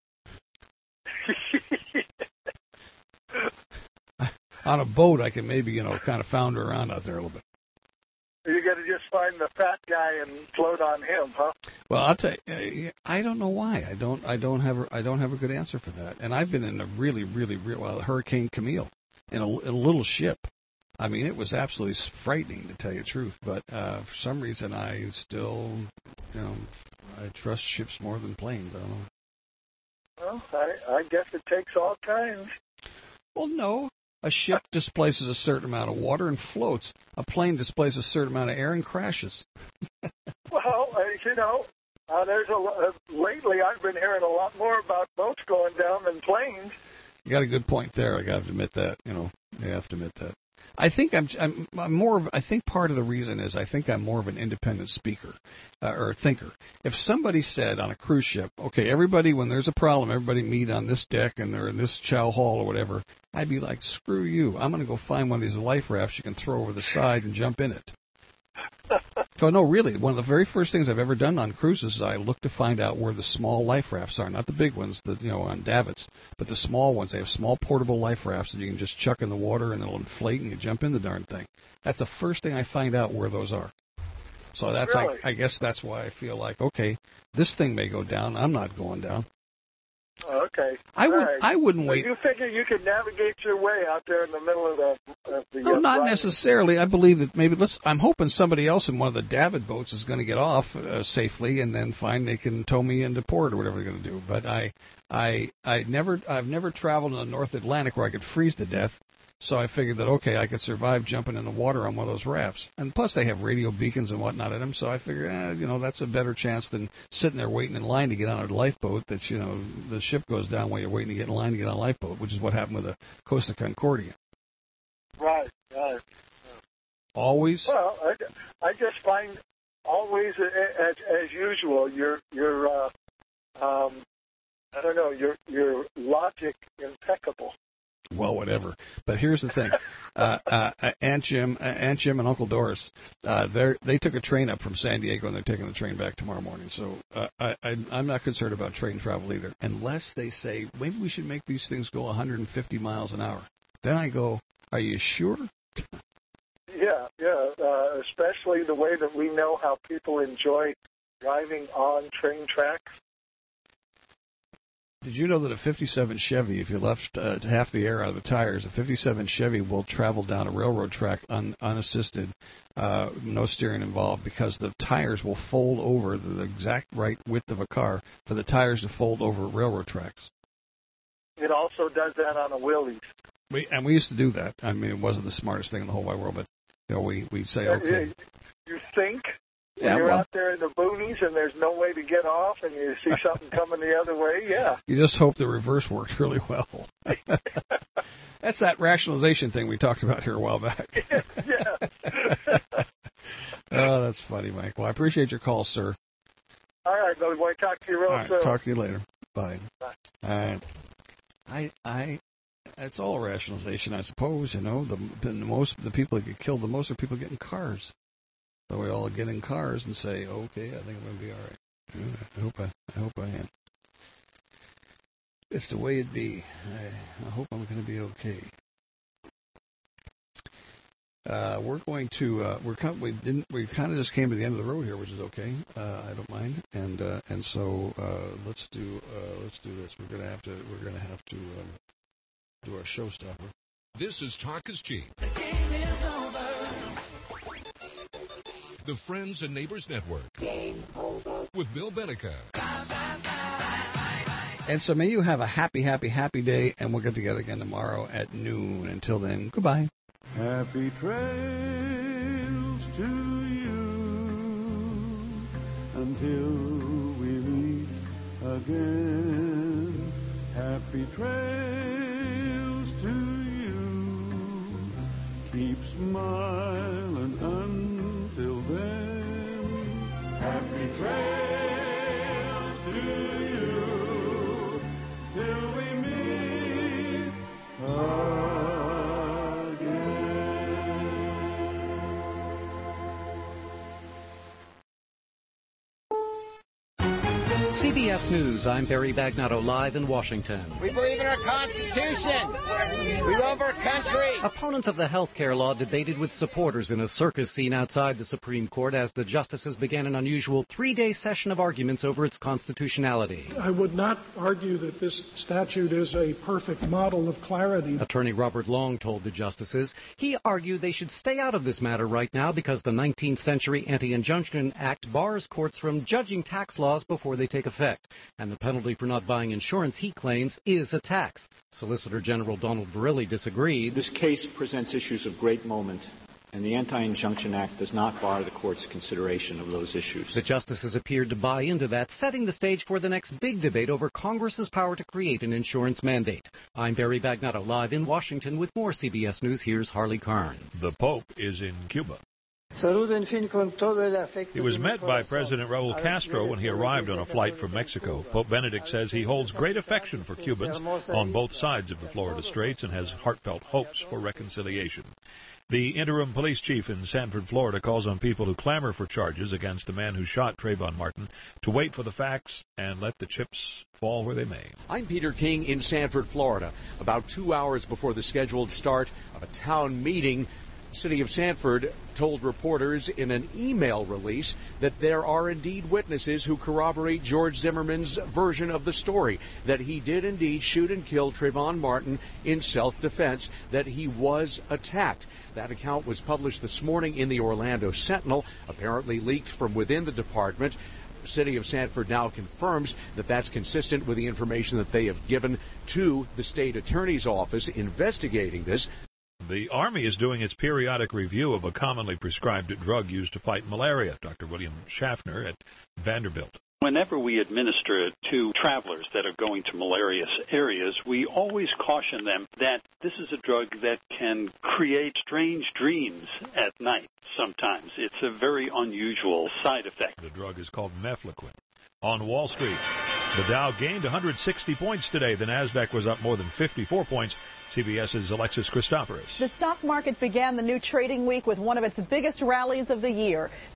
On a boat, I can maybe, kind of founder around out there a little bit. You got to just find the fat guy and float on him, huh? Well, I'll tell you, I don't know why. I don't have a good answer for that. And I've been in a really Hurricane Camille in a little ship. I mean, it was absolutely frightening, to tell you the truth. But for some reason, I still, I trust ships more than planes. I don't know. Well, I guess it takes all kinds. Well, no. A ship displaces a certain amount of water and floats. A plane displaces a certain amount of air and crashes. Well, there's lately I've been hearing a lot more about boats going down than planes. You got a good point there. I got to admit that. You have to admit that. I think I'm more of. I think part of the reason is I think I'm more of an independent speaker or thinker. If somebody said on a cruise ship, okay, everybody, when there's a problem, everybody meet on this deck and they're in this chow hall or whatever, I'd be like, screw you. I'm going to go find one of these life rafts you can throw over the side and jump in it. So, no, really, one of the very first things I've ever done on cruises is I look to find out where the small life rafts are, not the big ones, on davits, but the small ones. They have small portable life rafts that you can just chuck in the water and it'll inflate and you jump in the darn thing. That's the first thing I find out where those are. So that's, really? I guess that's why I feel like, okay, this thing may go down. I'm not going down. Okay. I wouldn't wait. You figure you could navigate your way out there in the middle of the No, not necessarily. I believe that maybe I'm hoping somebody else in one of the davit boats is going to get off safely and then find they can tow me into port or whatever they're going to do. But I've never traveled in the North Atlantic where I could freeze to death. So I figured that, okay, I could survive jumping in the water on one of those rafts. And plus they have radio beacons and whatnot in them, so I figured, that's a better chance than sitting there waiting in line to get on a lifeboat that, the ship goes down while you're waiting to get in line to get on a lifeboat, which is what happened with the Costa Concordia. Right. Always? Well, I just find always, as usual, your your logic impeccable. Well, whatever. But here's the thing: Aunt Jim and Uncle Doris, they took a train up from San Diego, and they're taking the train back tomorrow morning. So I'm not concerned about train travel either, unless they say maybe we should make these things go 150 miles an hour. Then I go, are you sure? Yeah. Especially the way that we know how people enjoy driving on train tracks. Did you know that a 57 Chevy, if you left half the air out of the tires, a 57 Chevy will travel down a railroad track unassisted, no steering involved, because the tires will fold over the exact right width of a car for the tires to fold over railroad tracks. It also does that on a wheelies. We used to do that. I mean, it wasn't the smartest thing in the whole wide world, but we'd say, okay. You think? When you're out there in the boonies and there's no way to get off and you see something coming the other way, yeah. You just hope the reverse worked really well. That's that rationalization thing we talked about here a while back. Yeah. Oh, that's funny, Mike. Well, I appreciate your call, sir. All right, Billy Boy. Talk to you real soon. Talk to you later. Bye. Bye. All right. It's all rationalization, I suppose. The people that get killed the most are people getting cars. So we all get in cars and say, okay, I think I'm going to be all right. I hope I am. It's the way it be. I hope I'm going to be okay. We're going to we kind of just came to the end of the road here, which is okay. I don't mind. And so let's do this. We're going to have to do our showstopper. This is Talk is Cheap. The Friends and Neighbors Network with Bill Benica. And so may you have a happy, happy, happy day, and we'll get together again tomorrow at noon. Until then, goodbye. Happy trails to you until we meet again. trails to you. Keep smiling until then. Happy trails to you till we meet CBS News, I'm Barry Bagnotto, live in Washington. We believe in our Constitution. We love our country. Opponents of the health care law debated with supporters in a circus scene outside the Supreme Court as the justices began an unusual 3-day session of arguments over its constitutionality. I would not argue that this statute is a perfect model of clarity. Attorney Robert Long told the justices he argued they should stay out of this matter right now because the 19th century Anti-Injunction Act bars courts from judging tax laws before they take effect. And the penalty for not buying insurance, he claims, is a tax. Solicitor General Donald Verrilli disagreed. This case presents issues of great moment, and the Anti-Injunction Act does not bar the court's consideration of those issues. The justices appeared to buy into that, setting the stage for the next big debate over Congress's power to create an insurance mandate. I'm Barry Bagnotto, live in Washington with more CBS News. Here's Harley Carnes. The Pope is in Cuba. He was met by President Raul Castro when he arrived on a flight from Mexico. Pope Benedict says he holds great affection for Cubans on both sides of the Florida Straits and has heartfelt hopes for reconciliation. The interim police chief in Sanford, Florida, calls on people who clamor for charges against the man who shot Trayvon Martin to wait for the facts and let the chips fall where they may. I'm Peter King in Sanford, Florida. About 2 hours before the scheduled start of a town meeting, the city of Sanford told reporters in an email release that there are indeed witnesses who corroborate George Zimmerman's version of the story, that he did indeed shoot and kill Trayvon Martin in self-defense, that he was attacked. That account was published this morning in the Orlando Sentinel, apparently leaked from within the department. The city of Sanford now confirms that that's consistent with the information that they have given to the state attorney's office investigating this. The Army is doing its periodic review of a commonly prescribed drug used to fight malaria. Dr. William Schaffner at Vanderbilt. Whenever we administer it to travelers that are going to malarious areas, we always caution them that this is a drug that can create strange dreams at night sometimes. It's a very unusual side effect. The drug is called Mefloquine. On Wall Street, the Dow gained 160 points today. The Nasdaq was up more than 54 points. CBS's Alexis Christoforous. The stock market began the new trading week with one of its biggest rallies of the year.